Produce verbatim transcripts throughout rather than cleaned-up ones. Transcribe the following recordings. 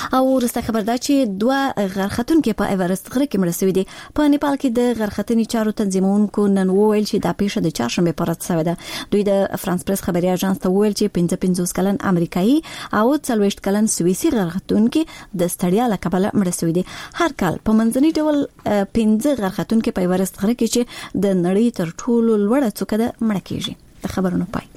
او ورسته خبر ده چې دوه غرختونکو په ایورست غره کې مړ شوي دي. په نیپال کې د غرختنې چارو تنظیمونکو نن وویل چې دا پیښه د چهارشنبه پر ورځ شوې ده. دوی د فرانس پریس خبري اژانس ته وویل چې پنځه پنځوس کلن امریکایي او څلوېښت کلن سویسي غرختونکو د ستړیا له کبله مړ شوي دي. هر کال په منځني ډول پنځه غرختونکو په ایورست غره کې چې د نړۍ تر ټولو لوړه څوکه ده مړ کیږي. د خبرونو پای.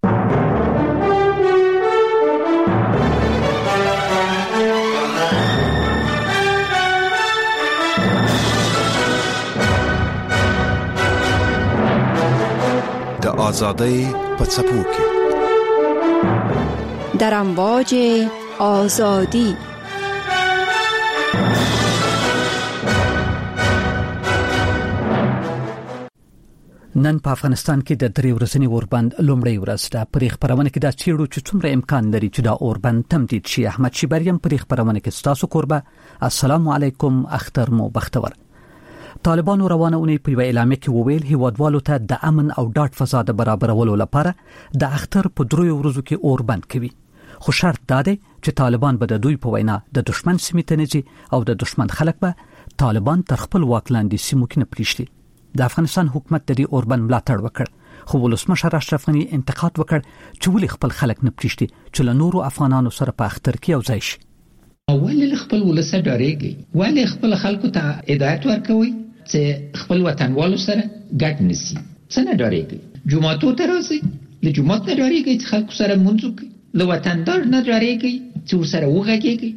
د آزادۍ په څپو کې در امواج آزادی. نن په افغانستان کې د درې ورځې اوربند لومړی ورځ ده. په خبرونه کې دا چیرو چې څومره امکان لري چې دا اوربند تمدید شي. احمد شیبریم په خبرونه کې ستاسو قربه. السلام علیکم، اختر مو بختور. طالبانو روانه اونۍ په اعلامیه کې وویل هیوادوالو ته د امن او ډاډ فضا د برابرولو لپاره د اختر په دریو ورځو کې اوربند کوي. خو شرط دا دی چې طالبان به د دوی په وینا د دشمن سیمې ته نه ځي او د دشمن خلک به طالبان تر خپل واک لاندې سیمو کې نه پریږدي. د افغانستان حکومت د دې اوربند ملاتړ وکړ، خو ولسمشر اشرف غنی انتقاد وکړ چې ولې خپل خلک نه پریږدي چې له نورو افغانانو سره په اختر کې یو ځای شي. ولې خپل ولسه ډارېږي؟ ولې خپل خلکو ته هدایت ورکوي چې خپل وطنوالو سره ګډ نشي؟ څنګه ډارېږي؟ جمعاتو ته راځي، له جمعات نه ډارېږي چې خلکو سره مونږ وکړي، له وطندار نه ډارېږي چې ورسره وغږېږي.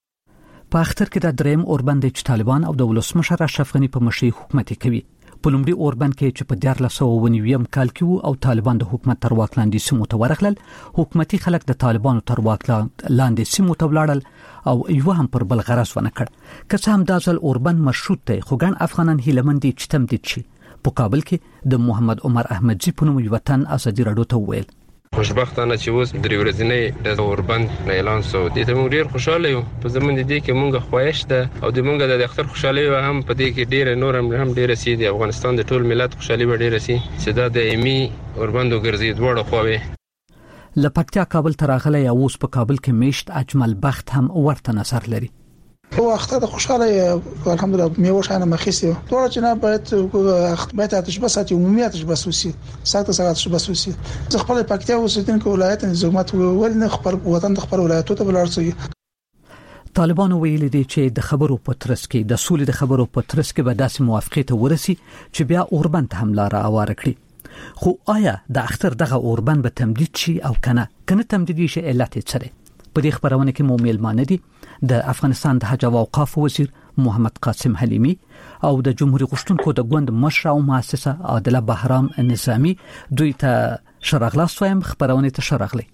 په اختر کې د دریم اوربند چې طالبان او د ولسمشر اشرف غنی په مشرۍ حکومت کوي. په لومړي اوربند کې چې په دیارلس سوه اوه نوي کال کې او طالبان د حکومت تر واک لاندې سیمو ته ورغلل، حکومتي خلک د طالبانو تر واک لاندې سیمو ته ولاړل او یو هم پر بل غرض ونه کړ. که څه هم دا ځل اوربند مشروط دی، خو ګڼ افغانان هیله مند دي چې تمدید شي. په کابل کې د محمد عمر احمدزي په نوم یو وطن ازادي راډیو ته وویل خوشبختانه چې اوس درې ورځې د اوربند اعلان شو. دې ته موږ ډیر خوشاله یو. په زموږ دې کې موږ خوښ ده او د موږ د اختر خوشالي هم په دې کې ډیر نور هم ډیر سي دي. افغانستان د ټول ملت خوشالي به ډیر سي چې دا د ایمي اوربندو ګرځي دوړه خووي. لپټیا کابل تراغله یا اوس په کابل کې میشت اجمل بخت هم ورته نظر لري. هو اختر د خوشاله الحمدلله میوه شانه مخیسي ټول جناب باید باید آتش بس اتي عمومي آتش بس وسی ساعت ساعت آتش بس وسی زه خپل پکتیا اوسیدونکو ولایت نظامت ول نه خپل وطن د خپل ولایتو ته بلارسي. طالبان ویلي دي چې د خبرو په ترڅ کې د سولې د خبرو په ترڅ کې به داسې موافقه ته ورسي چې بیا اوربند حمله را اواره کړي. خو آیا د اختر دغه اوربند به تمدید شي او کنه کنه تمدید شي علت څه دی؟ په دې خبرونه کې مو میلمانه دي د افغانستان د حج او اوقاف وزیر محمد قاسم حلیمی او د جمهوریت غوښتونکو د ګوند مشر او مؤسسه عادله بهرام نظامی. دوی ته شرغلاس وایم، خبرونه ته شرغلی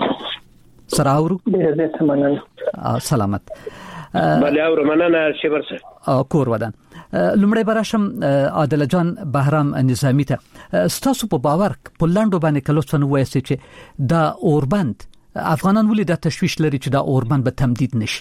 سراورو سلامت بله او مننه شبر سره کور ودان. لومړی براشم عادله جان بهرام نظامی ته ستاسو په باور په لاندو باندې کلوڅن وایي چې دا اوربند افغانان ولې د تشویش لري چې دا اوربند به تمدید نشي؟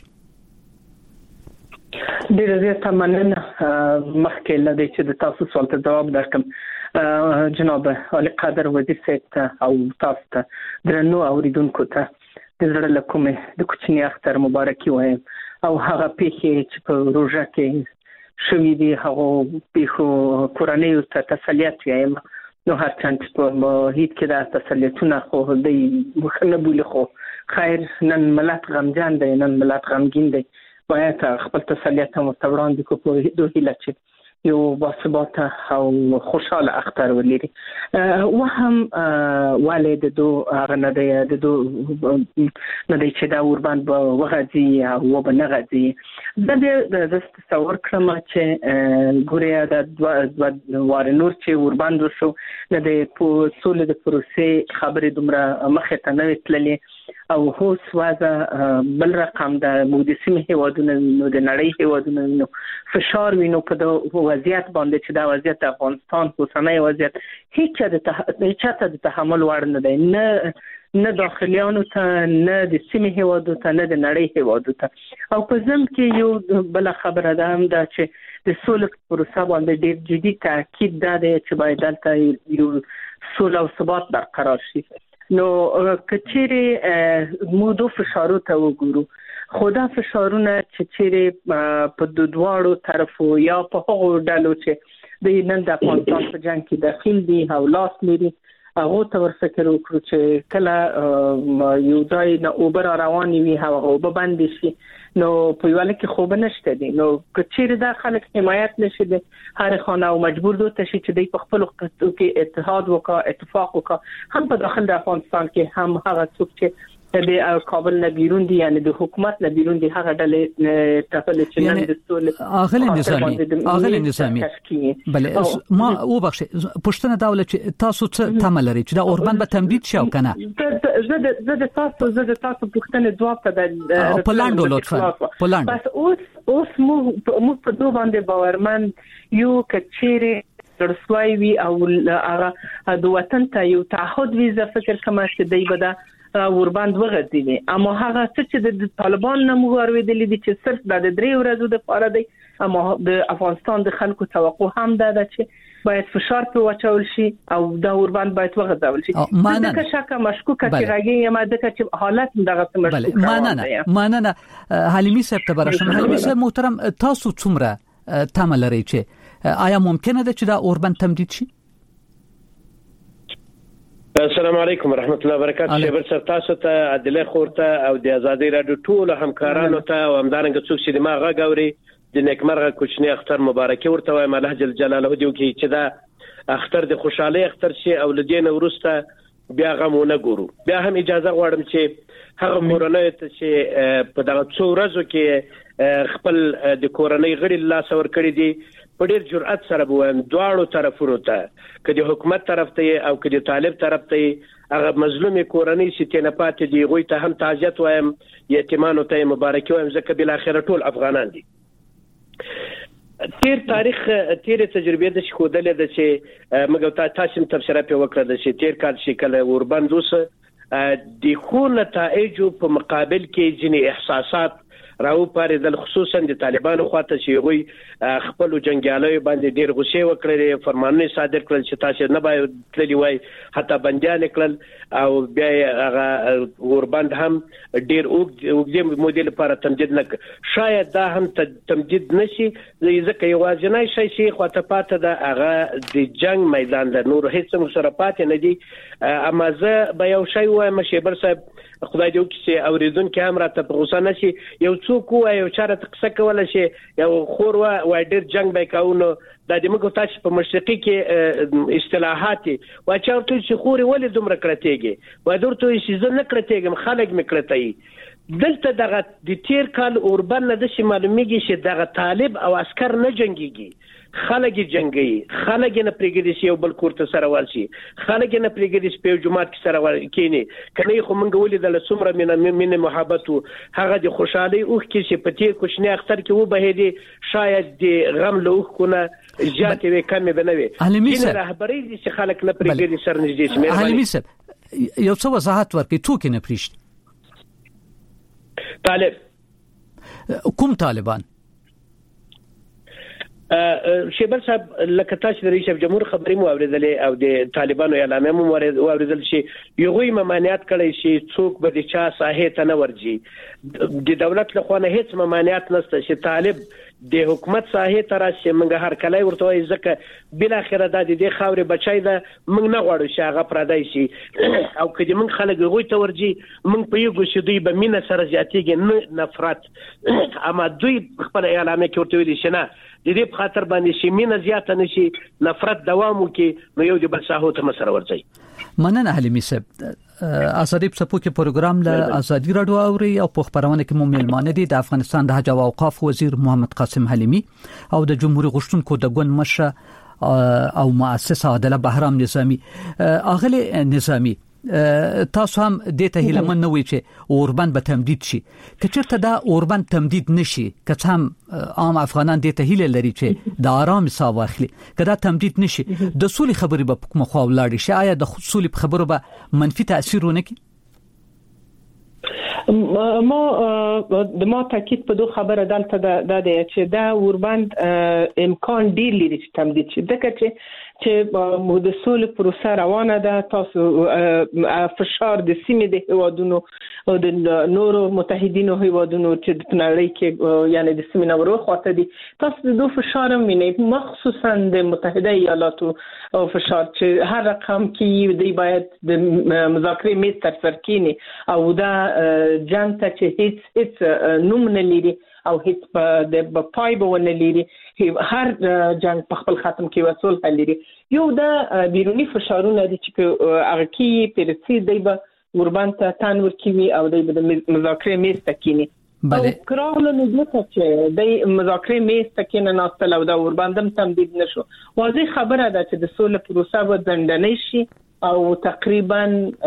ډېر زیات مننه. مخکې له دې چې د تاسو سوال ته جواب درکړم، جناب علي قادر وزیر صاحب او تاسو ته درنو اوریدونکو ته د زړه له کومې د کوچني اختر مبارکي وایم او هغه پیښې چې په روژه کې شوي دي هغه پیښو کورنیو ته تسلیت وایم. نو هر څنګه په هیڅ کې دا تسلیتونه خو د مخنه بوله خو خیر نن ملت غمجان دی، نن ملت غمگین دی. باید خپل تسلیت هم وړاندې کو په دوه هیله چې یو باثبات او خوشاله اختر ولري. و هم والد دو هغه نه دی د دو نه دی چې دا اوربند به وغځي او به نه غځي. زه د تصور کړم چې ګوریا د دوه وار نور چې اوربند وشو نه د سولې د پروسې خبرې دومره مخې ته نه تللې او هوس وازه بل رقم د مودسیم هیوادونو نو د نړۍ هیوادونو نو فشار وینو په د وضعیت باندې چې دا وضعیت افغانستان اوسنۍ وضعیت هیڅ چاته د تحمل وړ نه دی، نه نه داخلیانو ته، نه د سیمې هیوادو ته، نه د نړۍ هیوادو ته. او په ضمن کې یو بل خبره ده هم دا چې د سولې پروسه باندې ډېر جدي تاکید ده چې باید دلته یو سوله او ثبات برقرار شي. نو کچېرې مو دو فشارو ته وګورو خدا فشارونه چې چیرې په دواړو طرفو یا په هغو ډلو چې د نن د افغانستان په جنگ کې داخل دي او لاس لري هغه ته ورفکر وکړو چې کله یو ځای نه اوبر رواني وي هغه اوبه باندې شي نو په یو لکه خوب نشته دي نو کچېر دا خلک حمایت نشي دي هر خانه او مجبور دي چې د خپل کې اتحاد وکړي اتفاق وکړي هم په داخل د افغانستان کې هم هغه څوک چې د کابل نه بیرون دي یعنی د حکومت نه بیرون دي هغه ډلې ټاکل چې نن د سول اغل نظامی اغل نظامی بل ما او بخش پښتنه دولت چې تاسو څه تمل لري چې دا اوربند به تمدید شي او کنه زه د زه د تاسو زه د تاسو پښتنه جواب ته د پلاندو لطفا پلاند بس اوس اوس مو مو په دوه باندې باورمن یو کچېره رسوي وي او هغه د وطن ته یو تعهد ویزه فکر کما چې دی بده ورباند وغځي اما هغه چې د طالبان نه موږ دي چې صرف د درې ورځې د پاره دی اما د افغانستان د خلکو توقع هم ده چې باید فشار په واچول شي او دا ورباند باید وغځول شي دغه شکه مشکوکه چې راګي یم دغه چې حالت دغه مشکوکه ماننه ماننه حلیمی صاحب تبرشم حلیمی صاحب محترم تاسو څومره تمل لري چې آیا ممکنه ده چې دا اوربند تمدید شي؟ السلام علیکم ورحمت الله وبرکاته شیبر سر تاسو ته عدالت خورته او د ازادي رادیو ټول همکارانو ته او همدارنګه څوک چې ما غاوري د نیکمرغه کوچنی اختر مبارکي ورته وایم الله جل جلاله دی چې دا اختر د خوشحالي اختر شي او لدین ورسته بیا غمونه ګورو بیا هم اجازه غواړم چې هغه مورنۍ ته چې په دغه څو ورځو کې خپل د کورنۍ غړي لاس ور کړی دي په ډېر جرأت سره بوم دواړو طرفونو ته کدي حکومت طرف ته او کدي طالب طرف ته هغه مظلومي کورنۍ چې نه پاتې دي غوي ته هم تعزیت وایم یتیمانو ته مبارکي وایم ځکه بل اخر ټول افغانان دي تیر تاریخ تیر تجربه د شکودلې د چې موږ تاسو تبصره په وکړه د چې تیر کال شکل وربند اوس د خو نتایج په مقابل کې ځینې احساسات راو پاره د خصوصا د طالبانو خواته چې غوي خپل جنگیالي باندې ډیر غوسه وکړي فرمانونه صادر کړل چې تاسو نه باید تللی وای حتی بنديان کړل او بیا هغه وربند هم ډیر وګړي مودیل لپاره تمدید نه شاید دا هم تمدید نشي ځکه یوازینی شي چې خواته پاته د هغه د جنگ میدان د نور هیڅ سره پاتې نه دي اما زه به یو شی وایم شیبر صاحب خدای دې وکړي چې اوریدونکو هم راته په غوسه نشي یو څوک وایي یو چاره تقصه کوله شي یو خور وا ډیر جنگ به کاونه د دې موږ تاسو په مشرقي کې اصطلاحات وا چارته چې خوري ولې دومره کړتېږي وا درته چې زه نه کړتېږم خلک مې کړتې دلته دغه د تیر کال اوربن د شي معلومیږي چې دغه طالب او عسكر نه جنگيږي خلک جنگي خلک نه پریګدي یو بل کوړه سره والشي خلک نه پریګدي په جماعت کې سره والکینی کني خو مونږ ولې د لسمره من من محبت هغه د خوشحالي اوخ کې چې پتی کوچنی اختر کې و بهدي شاید د غم له اوخ کنه جاتې وي کم بنوي ان رهبري چې خلک نه پریګدي سر نږدې شي علي صاحب یو څه وضاحت ورکړي څوک نه پریشت طالب کوم طالبان شیبر صاحب لکه تاسو د رئیس جمهور خبري مو اوریدلې او د طالبانو اعلان مو اوریدل شي یو غوي ممانعت کړی شي څوک به د چا ساحه ته نه ورځي د دولت له خوا نه هیڅ ممانعت نشته چې طالب د حکومت ساحه ته راشي موږ هر کله ورته وایي ځکه بل اخره د دې خاورې بچای دا موږ نه غواړو چې هغه پردای شي او کله موږ خلک غوي ته ورځي موږ په یو ګوشي دوی به مینه سره زیاتېږي نه نفرت اما دوی خپل اعلان کې ورته ویل شي نه د دې په خاطر باندې شي مینه زیاته نشي نفرت دوام وکي نو یو د بل ساحو ته مسر ورځي مننه حلیمی صاحب ازادي په پوکي پروګرام له ازادي رادیو اوري او په خبرونه کې مو ملمانه دي د افغانستان د حج او اوقاف وزیر محمد قاسم حلیمی او د جمهوریت غشتونکو د ګوند مشر او مؤسسه عادله بهرام نظامی اغلی نظامی تاسو هم د ته هیلمن نه وی چې اوربند به تمدید شي کچرته دا اوربند تمدید نشي که هم عام افغانان د ته هیله لري چې د آرام سا واخلي کدا تمدید نشي د سولې خبرې به کوم خو ولاړ شي آیا د سولې خبرو به منفي تاثیر ونه کوي ما د ما تاکید په دوه خبره دلته د چې دا اوربند امکان ډیر لري چې تمدید شي دغه چې چې د سولې پروسه روانه ده تاسو فشار د سیمې د هوادونو او د نورو متحدینو هیوادونو چې د نړۍ کې یعنی د سیمینارو خاطر دي تاسو د دوه فشار مینه مخصوصا د متحده ایالاتو او فشار چې هر رقم کې دی باید د مذاکرې میز تر سر کینی او دا جنگ ته چې هیڅ هیڅ نوم نه لري او هیڅ په د پای به نه لري هر جنگ په خپل ختم کې وصول لري یو دا بیرونی فشارونه دي چې هغه کې پرسي دی به وربان ته تان ورکوي او دی به مذاکرې میز ته کینی بله کراول نو دته چې د مذاکرې میز ته کینه ناستل او دا وربان دم تمدید نشو واضح خبره ده چې د سولې پروسه به ځنډنې شي او تقریبا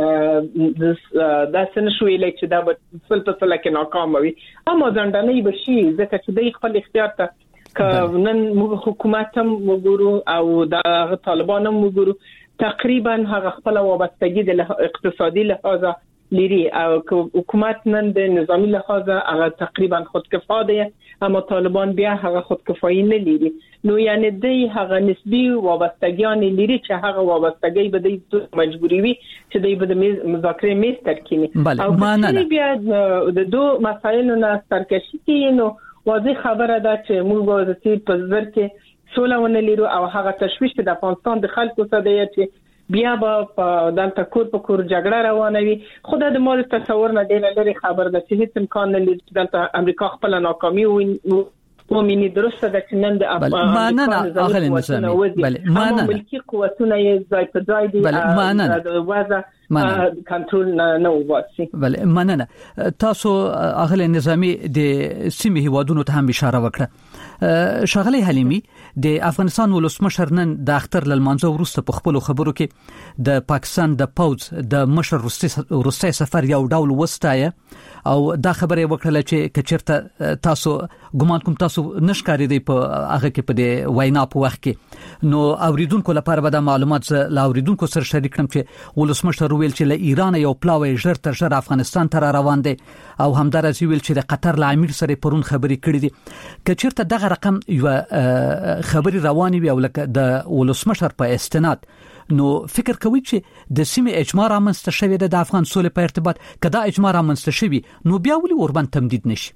دا څنګه شوې لکه دا به فل په فل کې ناکام وي اما ځنډنې به شي ځکه چې د خپل اختیار ته نن موږ حکومت هم وګورو او د طالبان هم وګورو تقریبا هغه خپل وابستګي د اقتصادي لحاظه لري او حکومت نن د نظامی لحاظه هغه تقریبا خودکفا دی اما طالبان بیا هغه خودکفایی نه لري نو یعنی د هغه نسبی وابستګیان لري چې هغه وابستګي به د مجبوری وي چې د به د مذاکرې میز ترکینی او معنی بیا د دوه مسایلو نه سرکشي کوي نو واضح خبره ده چې موږ وزتی په ځر کې سوله ونه لرو او هغه تشویش د افغانستان د خلکو څخه دی چې بیا به دلته کور په کور جګړه روانه وي خدای د مال تصور نه ډیر لري خبر ده چې هیڅ امکان نه لري چې دلته امریکا خپل ناکامي ومني درسته ده چې نن د افغانستان اغلی نظامی بله معنا ملکی قوتونه یې ځای په ځای دي بله معنا د وضع کنټرول نه واسي بله مننه تاسو اغلی نظامی د سیمې هیوادونو ته هم اشاره وکړه شغله حلیمی د افغانستان ولسمشر نن د اختر لمانځه وروسته په خپل خبرو کې د پاکستان د پوز د مشر روسي سفر یو ډول وستایه او دا خبره وکړه چې کچرته تاسو ګمان کوم تاسو نشکاري دی په هغه کې په د وینا په وخت کې نو اوریدونکو لپاره به د معلومات لا اوریدونکو سره شریک کړم چې ولسمشر ویل چې له ایران یو پلاوی ژر تر ژر افغانستان ته روان دي او همدارس ویل چې د قطر له امیر سره پرون خبرې کړې دي کچرته دغه رقم یو خبري رواني وي او لکه د ولسمشر په استناد نو فکر کوي چې د سیمې اجماع رامنځته شوی د افغان سولې په ارتباط کدا اجماع رامنځته شوی نو بیا ولي اوربان تمدید نشي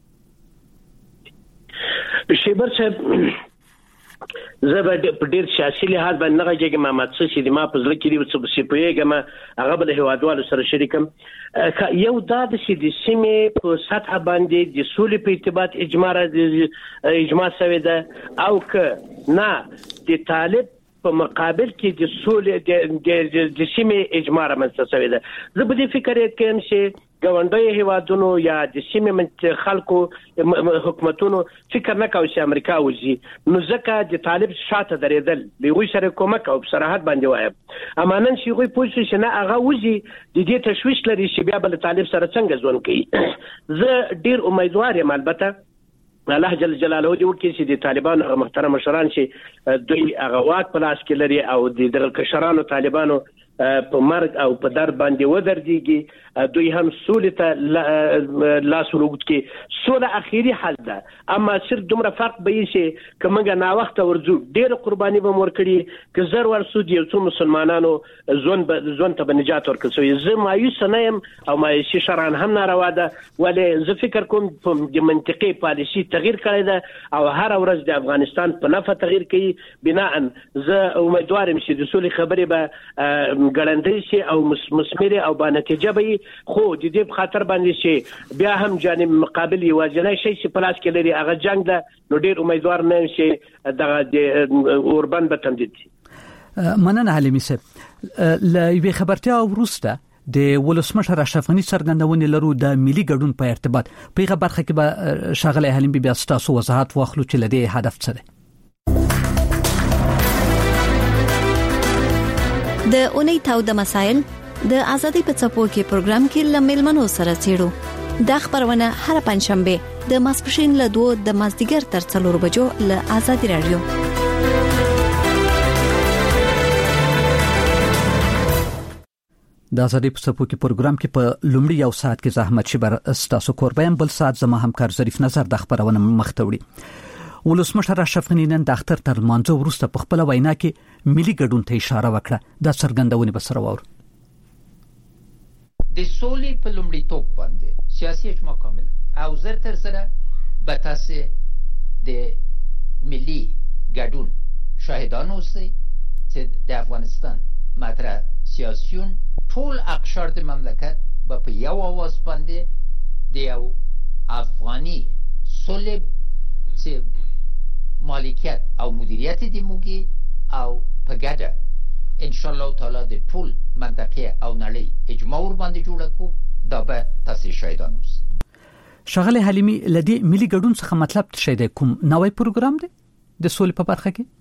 شیبر صاحب زه په ډیر سیاسي لحاظ باندې نه غږیږم ما څه چې د ما په ځل کې دی څه پوهیږم هغه بل هوادوالو سره شریکم یو دا د سې سیمې په سطح باندې د سولې په ارتباط اجماع اجماع شوی ده او که نه د طالب په مقابل کې د سولې د سیمې اجماع رامنځته شوی ده زه په دې فکر کوم چې ګاونډي هیوادونو یا د سیمې خلکو حکومتونو فکر نه کوي چې امریکا وځي نو ځکه د طالب شاته درېدل لوي سره کومک او صراحت باندې وایم امانن شي غوي پوه شي نه هغه وځي د دې تشويش لري چې بیا بل طالب سره څنګه ځون کوي زه ډیر امیدوار یم البته الله جل جلاله دې وکړي چې د طالبانو محترم مشران چې دوی هغه واک په لاس کې لري او د دغه کشرانو طالبانو په مرګ او په در باندې ودرېږي دوی هم سولې ته لاس ورغوت کې سوله اخیری حل ده اما صرف دومره فرق به شي کومه نا وخت ورځو ډېر قرباني به مور کړي که زر ورسو دي څو مسلمانانو ځون ځون ته بنجات ورکړي زه مایوس نه یم او مایوسي شرعاً هم ناروا ده ولې زه فکر کوم د منطقي پالیسي تغییر کړی ده او هر ورځ د افغانستان په نفع تغییر کوي بناء زه امیدوار یم چې د سولې خبرې به ګړندې شي او مسمره او با نتیجه به خو د دې په خاطر باندې شي بیا هم جانب مقابل یوازینی شي چې پلاس کې لري هغه جنگ ده نو ډیر امیدوار نه شي دغه د اوربان به تمدید شي مننه حلیمي صاحب ل یوه خبرتیا وروسته د ولسمشر اشرف غنی څرګندونې لرو د ملي ګډون په ارتباط په هغه برخه کې به شغله حلیمي بیا ستاسو وضاحت واخلو چې لدی هدف څه دی د اونۍ تاو د مسائل د ازادي په څپو کې پروګرام کې لمل منو سره چیرو د خبرونه هر پنځشنبه د ماسپښین له دوه د مازدیګر تر څلور بجو له ازادي رادیو د ازادي په څپو کې پروګرام کې په لومړي یو ساعت کې زحمت شبر استاسو قربان بل ساعت زما همکار ظریف نظر د خبرونه مختوړي ولسمشر اشرف غنی نن د اختر تر مانځه وروسته په خپل وینا کې ملي ګډون ته اشاره وکړه د څرګندونې بسره وور د سولې په لومړیتوب باندې سیاسي اجماع کامل او زر تر سره به تاسو د ملي ګډون شاهدان اوسئ چې د افغانستان مطرح سیاسيون ټول اقشار د مملکت به په یو اواز باندې د یو افغاني صلب چې مالکیت او مدیریت د موږي او په ګډه ان شاء الله تعالی د ټول منطقه او نړۍ اجماع ور باندې جوړ کو دا به تاسو شاهدان اوسئ. شغله حلیمی لدی ملي ګډون څخه مطلب څه دی؟ کوم نوې پروګرام دی د سولې په برخه کې؟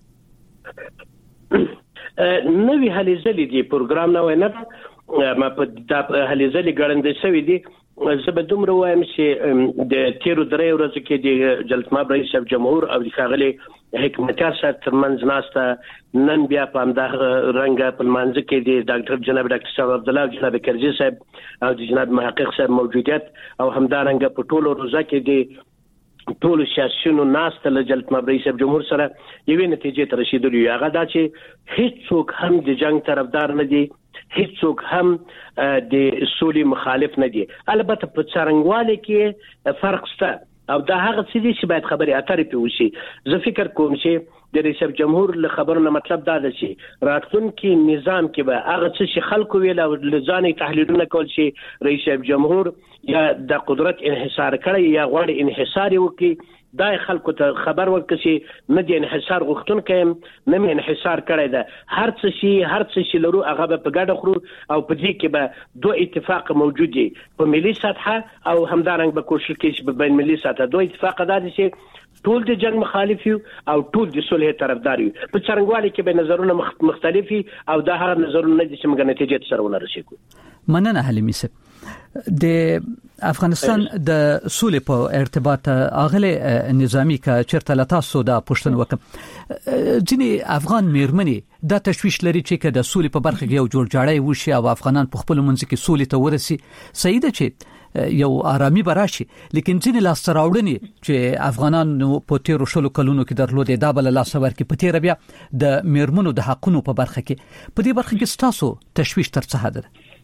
نوې هلې ځلې دی پروګرام نوې نه ما په د هلې ځلې ګړندې شوې دي. زه به دومره وایم چې د تیرو درې ورځې کې د جلالتمآب رئیس جمهور او د ښاغلي حکمتیار صاحب ترمنځ ناسته نن بیا په همدغه رنګه په لمانځه کې د ډاکټر جناب ډاکټر صاحب عبدالله او جناب کرزي صاحب او د جناب محقق صاحب موجودیت او همدارنګه په ټولو روزه کې د ټولو سیاسيونو ناسته له جلالتمآب رئیس جمهور سره یوې نتیجې ته رسیدلی. هغه دا چې هیڅوک هم د جنگ طرفدار نه دي، هیڅوک هم د سولې مخالف نه دي. البته په څرنګوالي کې فرق شته او دا هغه څه دي چې باید خبرې اترې په وشي. زه فکر کوم چې د رئیس جمهور له خبرونو مطلب دا ده چې راتلونکي نظام کې به هغه څه چې خلکو ویل او لزانې تحلیلونه کول چې رئیس جمهور یا د قدرت انحصار کړي یا غواړي انحصار وکړي، دا خلکو ته خبر ورکړي نه دی انحصار غوښتونکي نه مې انحصار کړی ده. هر څه شي هر څه شي لرو هغه به په ګډه خورو او په دې کې به دوه اتفاق موجود دي په ملي سطحه او همدارنګه به کوشش کوي چې په بین ملي سطحه دوه اتفاق دا دي چې ټول د جنگ مخالف یو او ټول د صلح طرفدار یو. په څرنګوالي کې به نظرونه مختلف او دا هغه نظرونه دي چې موږ نتیجې سره ورسېږو. مننه حلیمي صاحب. د افغانستان د سولې په ارتباط اغله نظامی کا چرته لتاسو دا پښتون وکم ځینی افغان میرمنې دا تشویش لري چې د سولې په برخه کې یو جوړ جاړی وشي او افغانان په خپل منځ کې سولې ته ورسي. صحیح ده چې یو آرامي براشي، لیکن ځینی لاس راوړنی چې افغانان په تیرو شلو کلونو کې درلودې دا بل لاس ور کې په تیر بیا د میرمنو د حقونو په برخه کې په دې برخه کې تاسو تشویش تر څه حد ده؟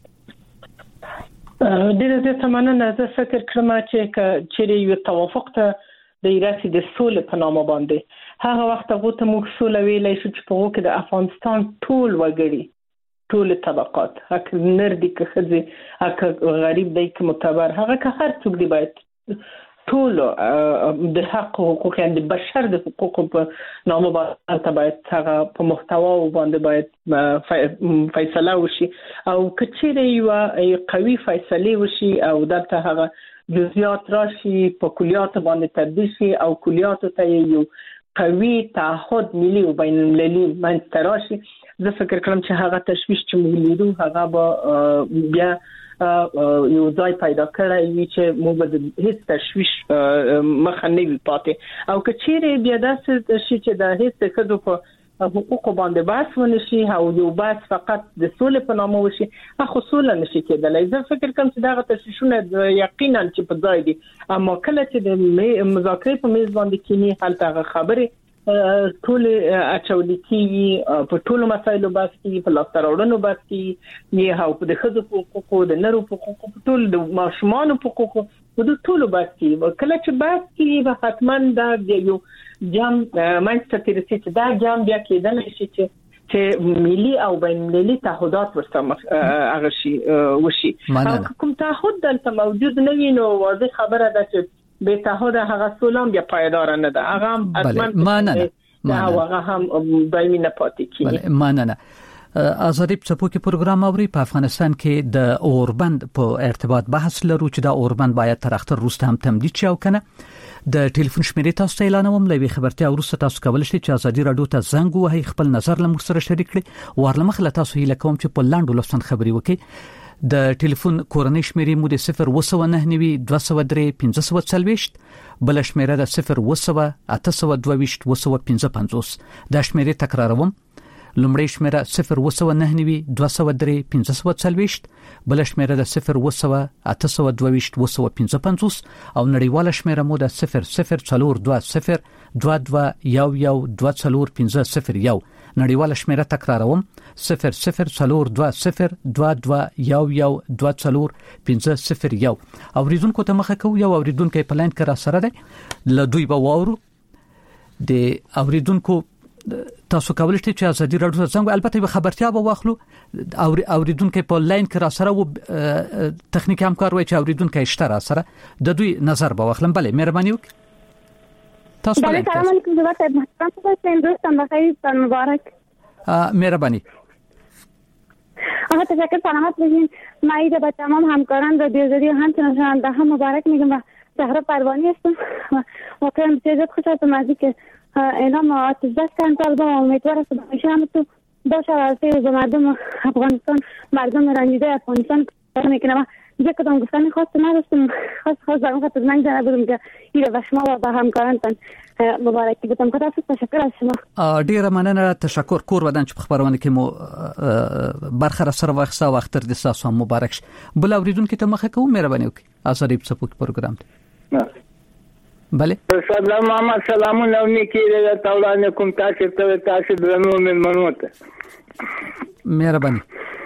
ډیره زیاته مننه. زه فکر کوم چې چیرې یو توافق ته د ایراسي د سولې په نامه باندې هغه وخت هغه ته موږ سولې ویلای شو چې په وګړي د افغانستان ټول وګړي ټول طبقات هک نردي که خزي هک غریب دی که معتبر هغه که هر څوک دی باید ټول د حق حقوق د بشر د حقوق په نامه باندې باید هغه په محتوا باندې باید فیصله وشي او کچېره یو قوي فیصله وشي او دلته هغه جزئیات راشي په کلیات باندې تبدیل شي او کلیات ته یو قوي تعهد ملي او بین المللي منځ راشي. زه فکر کوم چې هغه تشویش چې موږ لیدو هغه به بیا یو ځای پیدا کړی وي چې موږ د هیڅ تشویش مخه نه وي پاتې او که چیرې بیا داسې شي چې د هیڅ ښځو په حقوقو باندې بحث ونشي او یو بحث فقط د سولې په نامه وشي هغه سوله نشي کېدلی. زه فکر کوم چې دغه تشویشونه یقینا چې په ځای دي، اما کله چې د مذاکرې په میز باندې کینی هلته هغه خبرې ټول اچولې کیږي په ټولو مسایلو باندې په لاس راوړنو باندې نه هاو په دغه حقوقو د نرو حقوقو په ټول د ماشومان حقوقو په ټولو باندې کله چې باندې به حتما دا یو جام مانچستر ترڅ چې دا جام بیا کېدل شي چې چې ملي او بین المللي تعهدات ورسره هغه شي وشي. کوم تعهد دلته موجود نه وي نو واضح خبره ده چې به تعهد هغه سولم بیا پایدار نه ده. هغه هم اصلا ماننه هغه هم دایمي نه پاتې کیږي. بله ماننه. آزادی په کې پروګرام اوري. په افغانستان کې د اوربند په ارتباط بحث لرو چې دا اوربند باید تر اختر وروسته هم تمدید شي او کنه. د ټلیفون شمیرې تاسو ته اعلانوم. لوي خبرتیا وروسته تاسو کولی شئ چې آزادی رادیو ته زنګ ووهئ، خپل نظر له موږ سره شریک کړئ. ورلمخ له تاسو هیله کوم چې په لاندو لفظن خبري وکړئ. د ټلیفون کورنۍ شمیرې مو د صفر وسو نه نوي دوه سو درې پنځه سو څلويشت، بل شمیره د صفر وسو اته سو دوه ویشت وسو پنځه پنځوس. دا شمیرې تکراروم. لومړی شمیره صفر وسو نه نیوي دوه سوه درې پنځه سوه څلوېښت، بل شمیره د صفر وسو اته سوه دوه ویشت وسو پنځه پنځوس او نړیواله شمیره مو د صفر صفر څلور دوه صفر دوه دوه یو یو دوه څلور پنځه صفر یو. نړیواله شمیره تکراروم صفر صفر څلور دوه صفر دوه دوه یو یو دوه څلور پنځه صفر یو. اوریدونکو ته مخه کو یو اوریدونکو په لاین کې را سره دی ل دوی به واورو د اوریدونکو تاسو کولای شئ چې ازادي راډیو ته څنګه البته به خبرتیا به واخلو او اوریدونکو په لاین کې را سره و تخنیکی همکار وای چې اوریدونکو شته را سره د دوی نظر به واخلم. بله مهرباني وکړئ تاسو. بله سلام علیکم جناب صاحب محترم تاسو دوستان بخیر سال مبارک. مهرباني. آقا تشکر سلامت باشین. من ایده با تمام همکاران رادیو آزادی و همچنان شنونده ها مبارک میگم و زهرا پروانی هستم. واقعا بسیار خوشحالم از اینکه اعلام آتش بس کردن طالبان و امیدوارم که همیشه همتون باشه و سیر به مردم افغانستان مردم رنجیده افغانستان میکنه. و یک کدام گفتن خاص نداشتم، خاص خاص در اون خطر من جنه بودم که ایره و شما و به همکارانتان مبارکی بودم. خداحافظ. تشکر از شما. ډیره مننه. تشکر کور ودان چې په خبرونه کې مو برخه را سره واخصه او اختر د تاسو مبارک شه. بل اوریدونکو ته مخه کوم مهرباني وکړئ ازادي په سپوږ پروګرام ته. بله سلام محمد سلامونه نیکی له تاولانه کوم تاسو ته تاسو درنو من منوته مهرباني.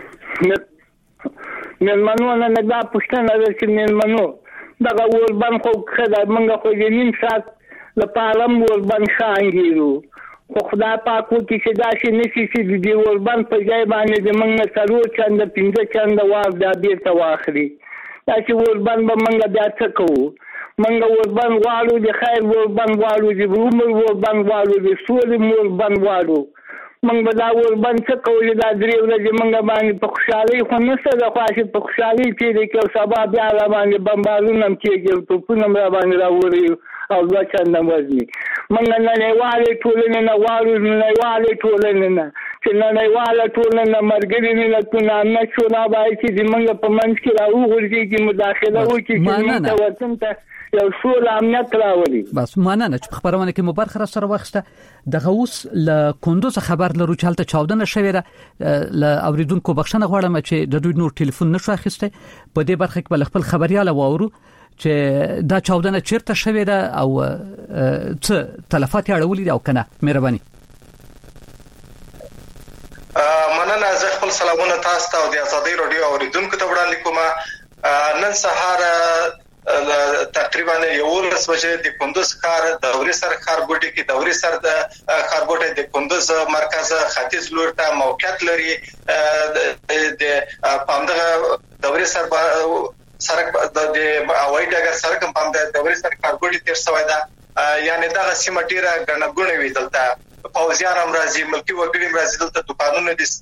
من منو نه دا پښتنه ده چې من منو دا وربان خو خدای منګه خو یې نیم سات لپاره وربان شانګیرو خو خدای پاک وکړي چې دا شي نشي چې دی وربان په ځای باندې د منګه څلور چنده پنځه چنده واغ دا بیرته واخلي. دا چې وربان به منګه بیا څه کوو؟ منګه وربان غواړو د خیر وربان غواړو د عمر وربان غواړو د سولې وربان غواړو. منګ به دا وربان څه کوو؟ دا درې ورځې منګه باندې په خوشحالۍ خو نشته ده، خو چې په خوشحالۍ تېرې کړو سبا بیا را باندې بمبارونه هم کېږي توپونه هم را باندې راوړي او دوه چنده وزني. منګه نړیوالې ټولنې نه غواړو، نړیوالې ټولنې نه چې نړیواله ټولنه ملګري ملتونه امنیت شورا باید چې زموږ په منځ کې راوغورځېږي مداخله وکړي چې موږ ته وطن ته یو سوله امنیت راولي. بس مننه چې په خبرونه کې مو برخه را سره واخیسته. دغه اوس له کندوز خبر لرو چې هلته چاودنه شوې ده. له اوریدونکو بخښنه غواړم چې د دوی نور ټلیفون نشو اخیسته. په دې برخه کې بل خپل خبرياله واورو چې دا چاودنه چیرته شوې ده او څه تلفات یې اړولې او کنه. مهرباني. مننه. زه خپل سلامونه تاسو ته او د ازادي رادیو اوریدونکو ته وړاندې کوم. نن سهار تقریبا یو ورځ بجې د کندوز ښار د دوري سر ښارګوټي کې دوري سر د ښارګوټي د کندوز مرکز ختیځ لور ته موقعیت لري. د پامدغه دوري سر سرک د هوایي ډګر سرک په د دوري سر ښارګوټي تیر شوی ده. یعنی دغه سیمه ډیره ګڼګوڼه وي. دلته پوځیان هم راځي، ملکی وګړي هم راځي، دلته دکانونه دي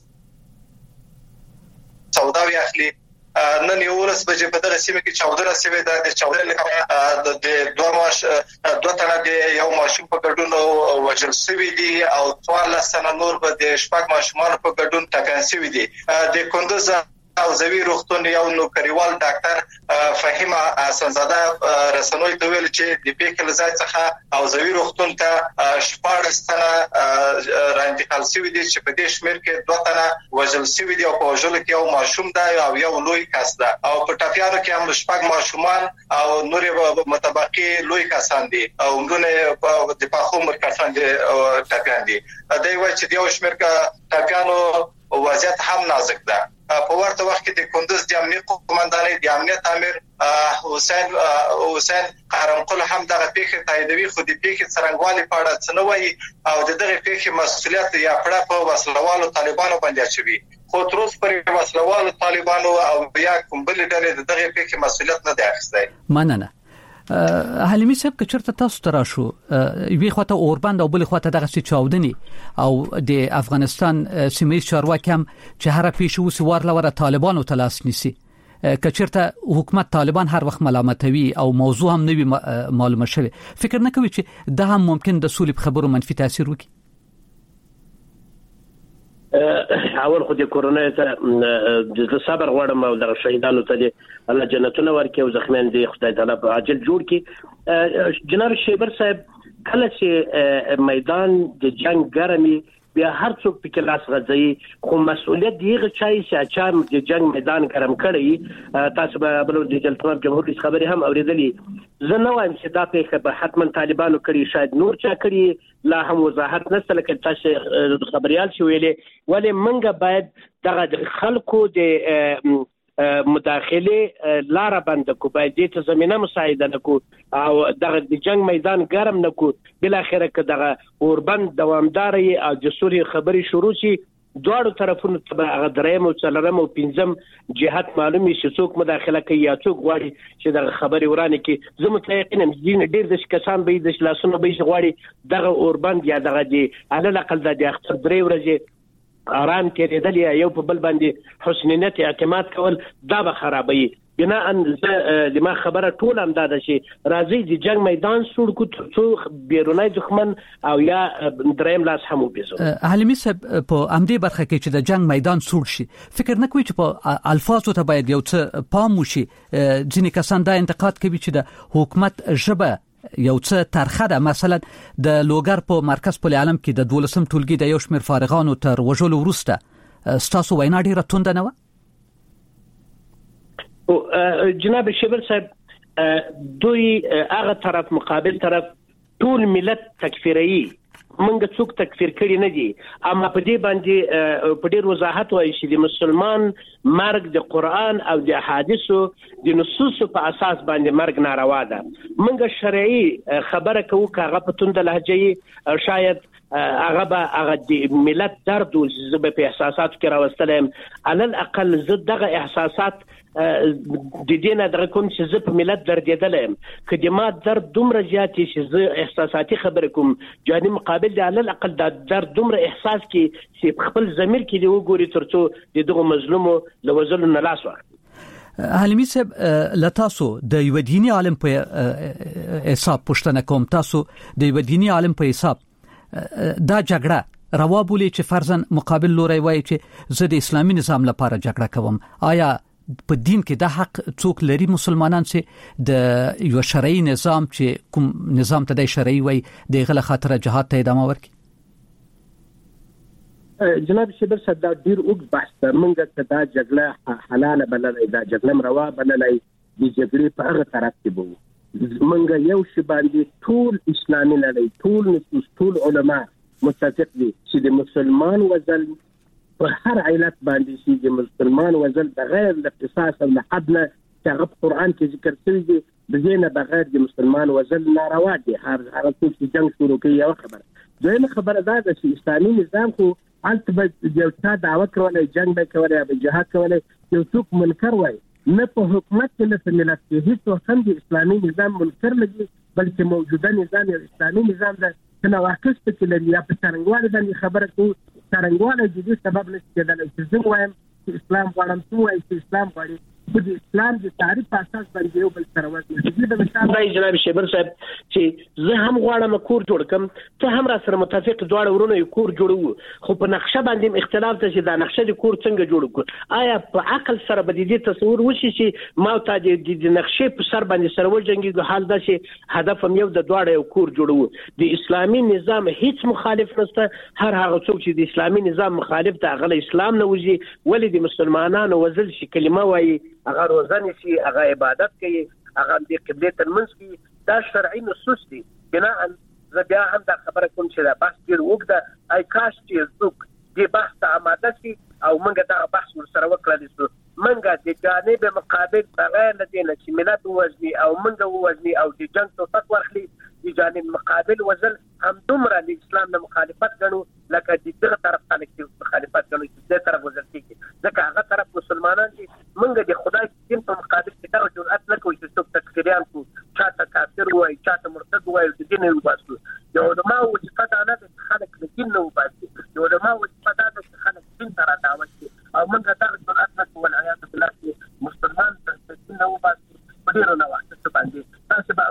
سودا وی اخلي. نن یو ورځ بجې په دغه سیمه کې چاودنه شوې ده. د چاودنې لپاره د دوه ماش دوه تنه د یو ماشوم په ګډون وژل شوی دي او څوارلس تنه نور به د شپږ ماشومان په ګډون ټاکل شوی دي. د کندوز او زوی روغتون یو نوکریوال ډاکټر فهیم حسنزاده رسنوي ته ویل چې د پیکل ځای څخه او زوی روغتون ته شپږ تنه رانتقال شوی دي چې په دې شمیر کې دوه تنه وژل شوی دي او په وژل کې یو ماشوم دی او یو لوی کس دی او په ټاپیانو کې هم شپږ ماشومان او نور متبقي لوی کسان دي او موږ د پاخو عمر کسان دي ټاپیان دي. دا یو چې د یو شمیر ټاپیانو وضعیت هم نازک ده. په ورته وخت کې د کندوز د امنیت قومندانۍ د امنیت امیر حسین حسین قرنقل هم دغه پیښه تاییدوي، خو د پیښې څرنګوالي په اړه څه نه وایي او د دغه پیښې مسؤلیت یا پړه په وسلوالو طالبانو باندې اچوي. خو تر اوسه پورې وسلوالو طالبانو او یا کوم بل ډلې د دغه پیښې مسؤلیت نه دی اخیستی. مننه. حلیمي صاحب که چرته تاسو ترا شو وی خواته اوربند او بل خواته دغه څه چاودنی او د افغانستان سیمه چارواکي هم چې هر پیښه وسی ورلوره طالبانو تلاس نیسی که چرته حکومت طالبان هر وخت ملامتوي او موضوع هم نوي معلومه شوی، فکر نه کوي چې ده هم ممکن د سولې خبرو منفي تاثیر وکړي؟ اول خو د کورونا ته د صبر غواړم او د شهیدانو ته الله جنتونه ورکړي او زخمیان دي خدای تعالی په عاجل جوړ کړي. جناب شیبر صاحب کله چې میدان د جنگ ګرمي بیا هر څوک پکې لاس غځي خو مسؤلیت دیغه چای چې چا د جنگ میدان ګرم کړی تاسو به بل د جلطناب جمهور رئیس خبري هم اوریدلې زه نه وایم چې دا په به حتما طالبانو کړی شاید نور چا کړی لا هم وضاحت نشته لکه تاسو خبريال شو ویلې ولې منګه باید دغه خلکو د مداخله لار بند کو باید دې ته زمينه مساعده نکو او دغه د جنگ میدان ګرم نکو بل اخره ک دغه اوربند دوامداري او د سوري خبري شروع شي دواړو طرفونو ته هغه درېم او څلورم او پنځم جهات معلومي چې څوک مداخله کوي یا څوک غواړي چې دغه خبري ورانه کې زه متأکد یم چې ډېر د کسان به د لاسونو به غواړي دغه اوربند یا دغه دی علل اقل د اختر درې ورځې آرام تیرېدل یا یو په بل باندې حسنیت اعتماد کول دا به خرابوي بنا ان د ما خبره ټول هم دا ده چې راځي د جنگ میدان سوړ کو څو بیرونی دښمن او یا دریم لاس هم وبېزو حلیمي صاحب په امدې برخه کې چې د جنگ میدان سوړ شي فکر نه کوي چې په الفاظو ته باید یو څه پام وشي ځینې کسان دا انتقاد کوي چې د حکومت ژبه یو څه ترخه ده مثلا د لوګر په مرکز په عالم کې د دولسم ټولګي د یو شمېر فارغانو تر وژلو وروسته ستاسو وینا ډیره تونده نه و جناب شیبر صاحب دوی هغه طرف مقابل طرف ټول ملت تکفیري منګه څوک تکفیر کړي نه دي اما په دې باندې په ډېر وضاحت وایي چې د مسلمان مرګ د قران او د احادیثو د نصوص په اساس باندې مرګ ناروا ده منګه شرعي خبره کوو کاغه په توند لهجه شاید هغه به هغه د ملت درد او زبې په احساساتو کې راوستلم علل اقل زه دغه احساسات د دې نه درک کوم چې زه په ملت دردېدلم که ما درد دومره زیات چې زه احساساتي خبرې کوم جاني مقابل د علل اقل د درد دومره احساس کې چې خپل ضمیر کې دی وګوري ترڅو د دغه مظلومو لوزلو نه لاس واخلي حلیمي صاحب لتاسو د یو دیني عالم په حساب پښتنه کوم تاسو د یو دیني عالم په حساب دا جګړه روا بولي چې فرضاً مقابل لوري وایي چې زه د اسلامي نظام لپاره جګړه کوم آیا په دین کې د حق څوک لري مسلمانان چې د یو شرعي نظام چې کوم نظام ته د شرعي وای د غل خاطر جهاد ته ادامه ورکړي جناب شیبر صاحب دا ډیر اوږد بحث ده موږ ته دا جګړه حلاله بللای دا جګړه روا بللای د جګړې په هغه طرف کې بو موږ یو شی باندې ټول اسلامي لړۍ ټول نصوص ټول علما متفق دي چې د مسلمان وزن په هر علت باندې چې د مسلمان وزن بغیر د قصاص او حدنا چې هغه قرآن کې ذکر شوی دی د دې نه بغیر د مسلمان وزن ناروا دی هر هغه څوک چې جنگ شروع کوي یو خبره دویمه خبره دا ده چې اسلامي نظام خو البته به یو څه دعوت کولای جنگ به کولای به جهاد کولای یو څوک منکر وای نه په حکومت کې نه په ملت کې هیڅ وخت د اسلامي نظام منکر نه دي بلکې موجوده نظام یو اسلامي نظام ده چې نو واقعي په لري یا په څنګهواله باندې خبره کوي څنګهواله د دې سبب نشي کېدلی چې زه وایم چې اسلام غواړم څو وايي چې اسلام غواړي په اسلام د تعریف په اساس باندې یو بل سره ورته د مثال راځي جناب شیبر صاحب چې زه هم غواړم کور جوړ کم ته هم را سره متفق دواړه ورونه یو کور جوړو خو په نقشه باندې اختلاف ته چې دا نقشه د کور څنګه جوړ کو آیا په عقل سره به دې تصور وشي چې ما ته د نقشې په سر باندې سره وجنګي حال دا چې هدف هم یو د دواړه یو کور جوړو د اسلامي نظام هیڅ مخالف نشته هر هغه څوک چې د اسلامي نظام مخالف ته غل اسلام نه وځي ولې د مسلمانانو وزل شي کلمه وایي هغه روزانه شي هغه عبادت کوي هغه د قبله ترمنځ کې دا شرعي نصوص دي بنا ان زه بیا هم دا خبره کوم چې دا بحث ډیر وګړه آی کاش چې څوک دې بحث ته آماده شي او موږ دا بحث ورسره وکړو چې موږ د جانب مقابل بغیر د دې چې ملت وزني او موږ وزني او د جنگ توفق ورخلي د جانب مقابل وزل هم دومره د اسلام د مخالفت غنو لکه د دغه طرف خلک مخالفت غنو چې د طرف وزل کیږي ځکه هغه طرف مسلمانان دي موږ د خدای دین په مقابل کې دا جرأت نه کوي چې څوک تکفیریان کو چاته کافر وای چاته مرتد وای د دین نه وباسو یو علماء او چې پتا نه د خلک د دین نه وباسي یو علماء او چې پتا نه د خلک دین سره دعوت کوي او موږ دا جرأت نه کوو والعیاذ بالله مسلمان د دین نه وباسي په ډیرو نه وخت باندې تاسو به اورېدلی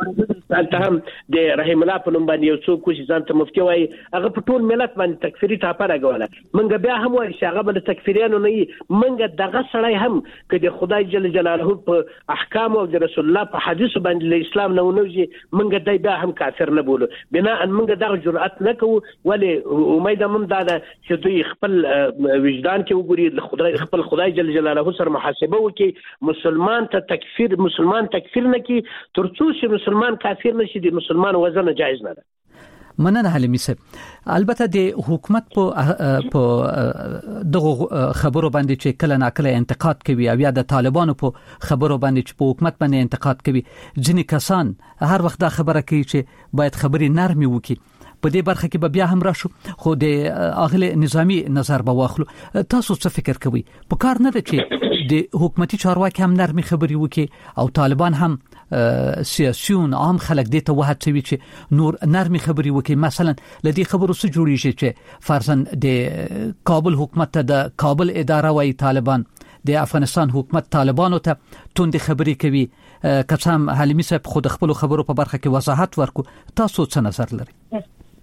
دلته هم د رحیم الله په نوم باندې یو څوک چې ځان ته مفتي وایي هغه په ټول ملت باندې تکفیري ټاپه راغوله منګه بیا هم وایي چې هغه بل تکفیریانو نه منګه دغه سړی هم که د خدای جل جلاله په احکام او د رسول الله په حدیث باندې له اسلام نه ونوځي منګه دای بیا هم کافر نه بولو بنا ان منګه دغه جرأت نه کوو ولی امید هم دا ده چې دوی خپل وجدان کې وګوري خدای خپل خدای جل جلاله سره محاسبه وکړي مسلمان ته تکفیر مسلمان تکفیر نه کی ترڅو چې مسلمان کافر نشي د مسلمان وزن جایز نه ده. مننه حلیمي صاحب البته د حکومت په په دغه خبرو باندې چې کله ناکله انتقاد کوي او یا د طالبانو په خبرو باندې چې په حکومت باندې انتقاد کوي ځینې کسان هر وخت دا خبره کوي چې باید خبرې نرمي وکړي په دې برخه کې به بیا هم راشو خو د اغله نظامی نظر به واخلو تاسو څه فکر کوئ په کار نه ده چې د حکومتي چارواکي هم نرمي خبرې وکړي او طالبان هم سیاسيون عام خلک دې ته وهڅوي چې نور نرمي خبرې وکړي مثلا لدی خبرو څه جوړیږي چې فرضاً د کابل حکومت ته د کابل اداره وايي طالبان د افغانستان حکومت طالبانو ته توند خبرې کوي کڅام حلیمي صاحب خود خپل خبرو په برخه کې وضاحت ورکو تاسو څه نظر لرئ؟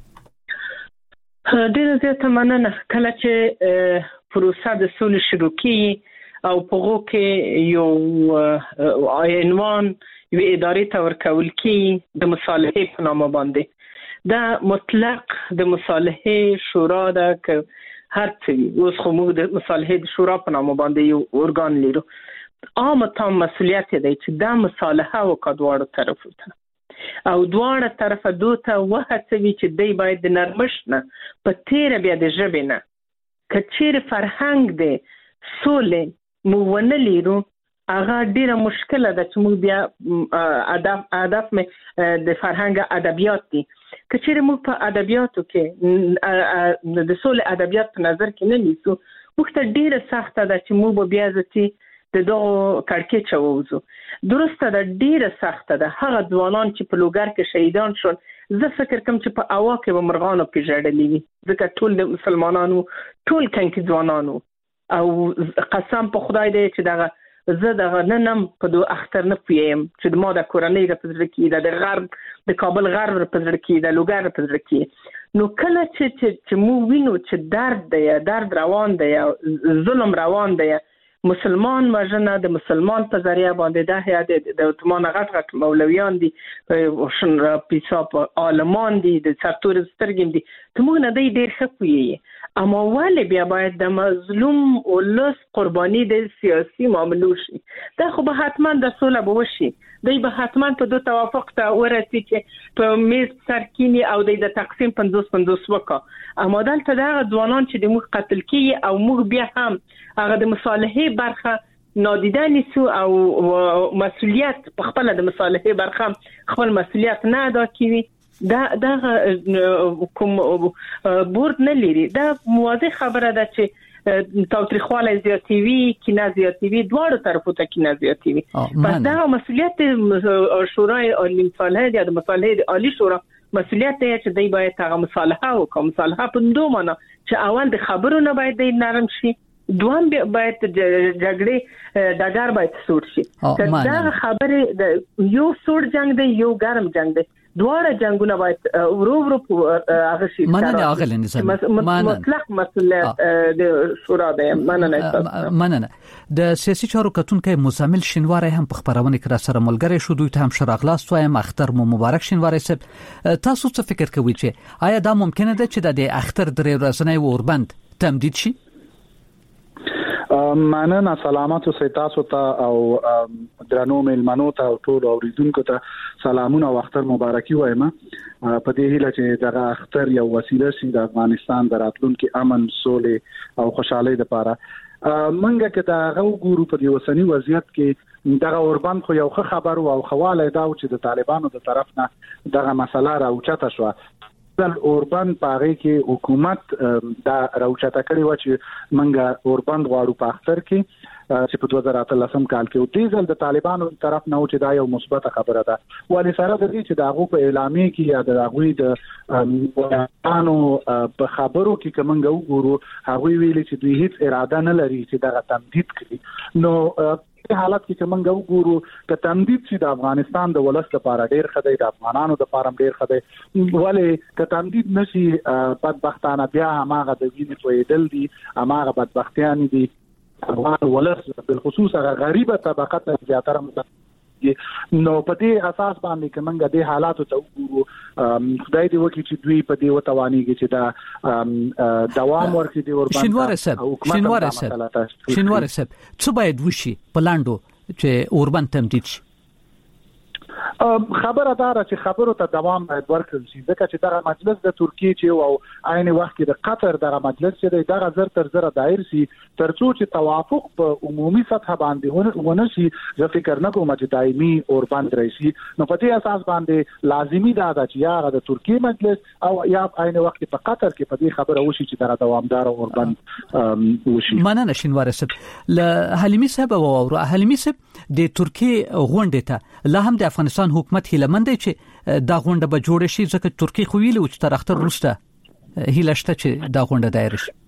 ډیره زیاته مننه کله چې پروسه د سولې شروع کیږي او په هغه کې یو عنوان یو ادارې ته ورکول کیږي د مصالحې په نامه باندې دا مطلق د مصالحې شورا ده که هر څه اوس خو موږ د مصالحې د شورا په نامه باندې یو ارګان لرو عام تام مسؤلیت دی چې دا مصالحه وکړو دواړو طرفو ته او دواړه طرفه دوته وهڅوي چې دی باید د نرمښت نه په تیره بیا د ژبې نه که چیرې فرهنګ دی سولې موږ ونه لرو هغه ډیره مشکله ده چې موږ بیا ادب ادب مې د فرهنګ ادبیات دي که چیرې موږ په ادبیاتو کې د سولې ادبیات په نظر کې نه نیسو موږ ته ډیره سخته ده چې موږ بیا ځتي د دغه کړکېچ ووزو درسته ده ډیره سخته ده هغه ځوانان چې په لوګر کې شهیدان شول زه فکر کوم چې په اوا کې به مرغانو کې ژړلي وي ځکه ټول د مسلمانانو ټول کنکي ځوانانو او قسم په خدای دی چې دغه زه دغه ننم په دوه اختر نه پویم چې د ما د کورنۍ د پزړه کې د غرب د کابل غرب د پزړه کې د لوګر د پزړه کې نو کله چې چې مو وینو چې درد دی درد روان دی ظلم روان دی مسلمان وژنه د مسلمان په ذریعہ باندې د هيئت د اتمان غټ غټ مولویان دي شن پیساپ عالمان دي د سرتور سترګم دي ته موږ نه دی ډیر خپوي اما ولې بیا باید د مظلوم او لس قرباني د سیاسي معاملو شي دا خو به حتما د سوله به وشي دی به حتما په دوه توافق ته ورسي چې په میز سرکینی او د تقسیم پنځوس پنځوس وکړه اما دلته دا ځوانان چې د موږ قتل کیږي او موږ بیا هم هغه د مصالحې برخه نادیده نیسو او مسؤلیت په خپل د مصالحې برخه خپل مسؤلیت نه ادا کوي دا دا کوم بورد نه لري دا واضح خبره ده چې تاوتریخواله زیاتوي کینه زیاتوي دواړو طرفو ته کینه زیاتوي پس دا مسؤلیت شورای عالی مصالحه د مصالحې عالی شورا مسؤلیت دی چې دی باید هغه مصالحه وکړي مصالحه په دوه معنی چې اول د خبرو نه باید د نرم شي دوام باید جګړې دګر باید سور شي دا خبره د یو سور جنگ دی یو ګرم جنگ دی دواړه جنگونه باید ورو ورو هغه شي مننه اغله نظام مطلق مسؤلیت د شورا دی مننه مننه د سیاسي چارو کتونکو مزمل شینواری هم په خبرونه کې را سره ملګری شو دوی ته هم شراغلاست وایم اختر مو مبارک شینواری صاحب تاسو څه فکر کوئ چې آیا دا ممکنه ده چې د اختر درې ورځې اوربند تمدید شي؟ مننه سلامات اوسئ تاسو ته او درنو ملمنو ته او ټول اوریدونکو ته سلامونه او اختر مبارکي وایم په دې هیله چې دغه اختر یو وسیله شي د افغانستان د راتلونکي امن سولې او خوشحالۍ لپاره منګه کې دا غوګورو په دې وسنی وضعیت کې دغه اوربند خو یو خبر او خواله دا چې د طالبانو د طرف نه دغه مسله راوچته شو د اوربند پاره کې حکومت دا راوچته کړی و چې منګه اوربند غواړو په اختر کې چې په دوه زره اتلسم کال کې او دیزل د طالبانو طرف نه و چې دا یو مثبت خبره ده ولې سره د دې چې دا غو په اعلامیه کې یا د غوي د قانون په خبرو کې کومنګ وګورو هغه ویلي چې دوی هیڅ اراده نه لري چې دا تمدید کړي نو په حالت کې چې موږ وګورو ک تمدید چې د افغانستان د ولس لپاره ډیر خدای د افغانانو د لپاره ډیر خدای ولې ک تمدید نشي بدبختانه بیا هغه د وینې تویدل دي هغه بدبختیان دي افغان ولس بالخصوص هغه غریبه طبقه ته زیاتره نو په دې اساس باندې کومه د حالاتو ته وګورو خدای دې وکړي چې دوی په دې وتوانیږي چې دا دوام ورکړي د اوربان شینوار صاحب شینوار صاحب شینوار صاحب څه باید وشي په لاندو چې اوربان تمدید شي خبره دار چې خبرو ته دوام باید ورکړل شي ځکه چې دغه مجلس د ترکیه چې او عین وخت کې د قطر دغه مجلس چې دغه زر تر زر دایر شي ترڅو چې توافق په عمومي سطح باندې ونه شي زه فکر نه کوم چې دایمي اوربان رئیسي نو په دې اساس باندې لازمی ده چې یا د ترکیه مجلس او یا عین وخت په قطر کې په دې خبره وشي چې دغه دوامدار اوربان وشي. مننه شینوار صاحب له حلیمي صاحب او حلیمي صاحب د ترکیه غونډه ته لا هم د افغانستان حکومت هیله مند چې دا غونډه به جوړ شي ځکه ترکیه خو ویلو چې تر اختر وروسته هیله شته چې دا غونډه دایر شي.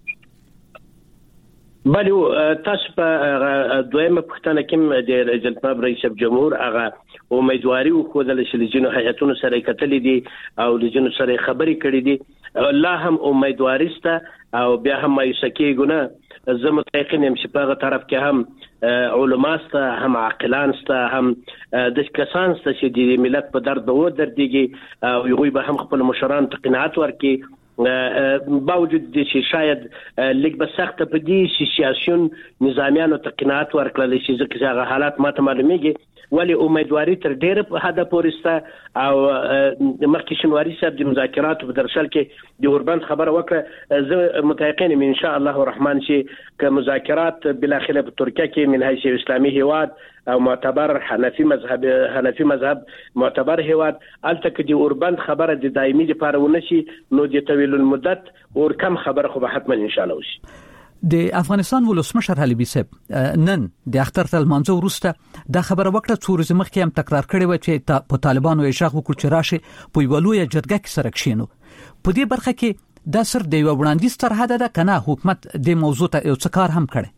بله تاسو په دویمه پوښتنه کې د جناب رئیس جمهور هغه امیدواري وکړه چې لجنو هیئتونو سره کتلې دي او لجنو سره خبرې کړې دي الله هم امیدواري سته او بیا هم مایوسکیږو نه زه متأکد یم چې په هغه طرف کې هم علما سته هم عاقلان سته هم د کسان سته چې د ملت په درد به ودرېږي او هغوی به هم خپل مشران ته قناعت ورکړي باوجود د چې شاید لیک به سخت په دې چې سیاسيون نظامیانو ته قناعت ورکړل شي ځکه هغه حالات ماته معلومیږي ولی امیدواري تر ډیره په حدا پورسته او مخکې شنواري صاحب د مذاکراتو په درشل کې د اوربند خبره وکړه زه متأکد یم ان شاء الله الرحمن چې ک مذاکرات بالاخره په ترکیه کې من حیث اسلامي هواد او معتبر حنفي مذهب حنفي مذهب معتبر هواد الته کې د اوربند خبره د دایمي لپاره ونشي نو د طویل المدت اور کم خبره خو به حتما ان شاء الله وشي. د افغانستان ولسمشر حلیمي صاحب نن د اختر تل منځو وروسته دا خبره وکړه چې ورځ مخکې هم تکرار کړې و چې په طالبانو یې ژغ وکړ چې راشي په یو لوی جرګه کې سره کښینو په دې برخه کې دا سر د یو وړاندیز تر حد ده کنه حکومت د موضوع ته یو څه کار هم کړي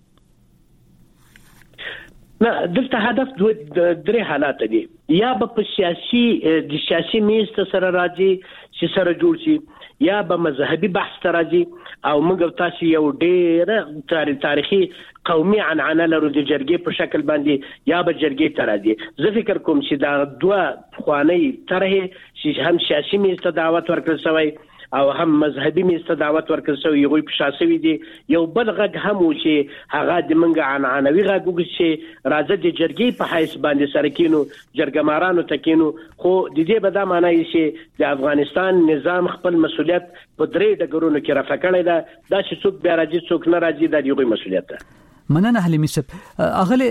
نه دلته هدف درې حالات دي یا په سیاسي د سیاسي میز سره راځي چې سره جوړ شي یا به مذهبي بحث راځي او موږ تاسو یو ډېر تاریخي قومي عنعنه لرو د جرګې په شکل باندې یا به جرګې ته راځي زه فکر کوم چې دا دوه خواني طرحه چې هم سیاسي میز ته دعوت ورکړل شوی او هم مذهبي میز ته دعوت ورکړل شوی یو په شاسوي دي یو بل غږ هم و چې هغه د منګ عنعنوي غږ چې راځي د جرګې په حیث باندې سره کینو جرګمارانو ته کینو خو د دې به دا معنی چې د افغانستان نظام خپل مسولیت په درې ډګرونو کې رافع کړی دا دا چې څوک بیا راځي څوک نه راځي دا یو مسولیت ده. مننه حلیمي صاحب اغله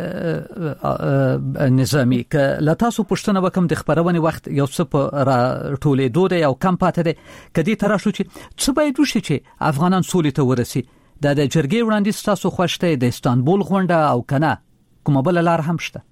نظامی ک لتاسو پښتنه وکم د خبرونه وخت یو څه په ټولې دوه یو کم پاتې ده کدي تر شو چې څه باید وشي چې افغانان سولې ته ورسي د جرګې وړاندې تاسو خوشته د استانبول غونډه او کنه کومه بل لار هم شته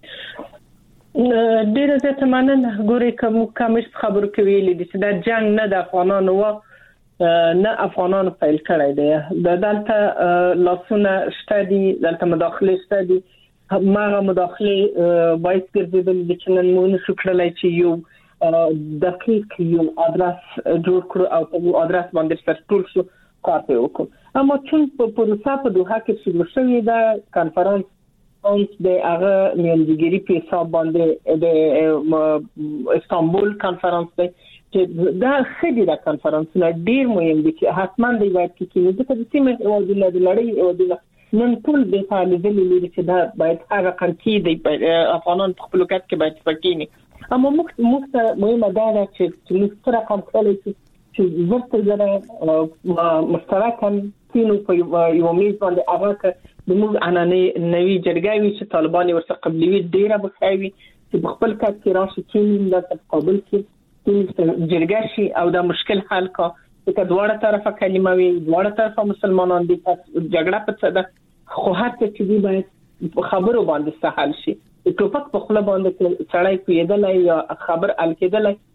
ډیره زه مننه ګوري کوم کوم خبرو کوي چې دا جنگ نه د افغانانو و نه افغانانو فایل کړی دی د دلته لاسونه شته دي دلته مداخله شته دي ماغه مداخله باید ګرځیدل د چنن مونږ شو کړلای چې یو دقیق یو ادرس جوړ کړو او په ادرس باندې ستاسو شو کار وکړو اما چې په پروسه په دوه کې شروع شوې ده کانفرنس اونس د هغه نیمګړي په حساب باندې د استانبول کانفرنس دی چې دا خېدي دا کانفرنس نه ډیر مهم دي چې حتمان دی باید کې چې د سیمه او د لړۍ او د نن ټول د طالبانو لري چې دا باید هغه قنتي دی افغانان په خپل وخت کې باید فکینی اما موږ موږ مهمه ده چې موږ سره کوم کولای چې ورته غره مشترکاً کینو په یو میز باندې هغه د موږ انانه نوی جرګاوي چې طالبان ورسره قبلوي ډیره بخاوي چې خپل کار کې راشي چې د تقابل کې جرګه شي او دا مشکل حل کا چې دواړه طرفه کلمه وي دواړه طرفه مسلمانان دي جګړه په څه ده خو هڅه چې دی باید خبرو باندې سهل شي ټوپک په خپل باندې سړی کېدلای یا خبر ال کېدلای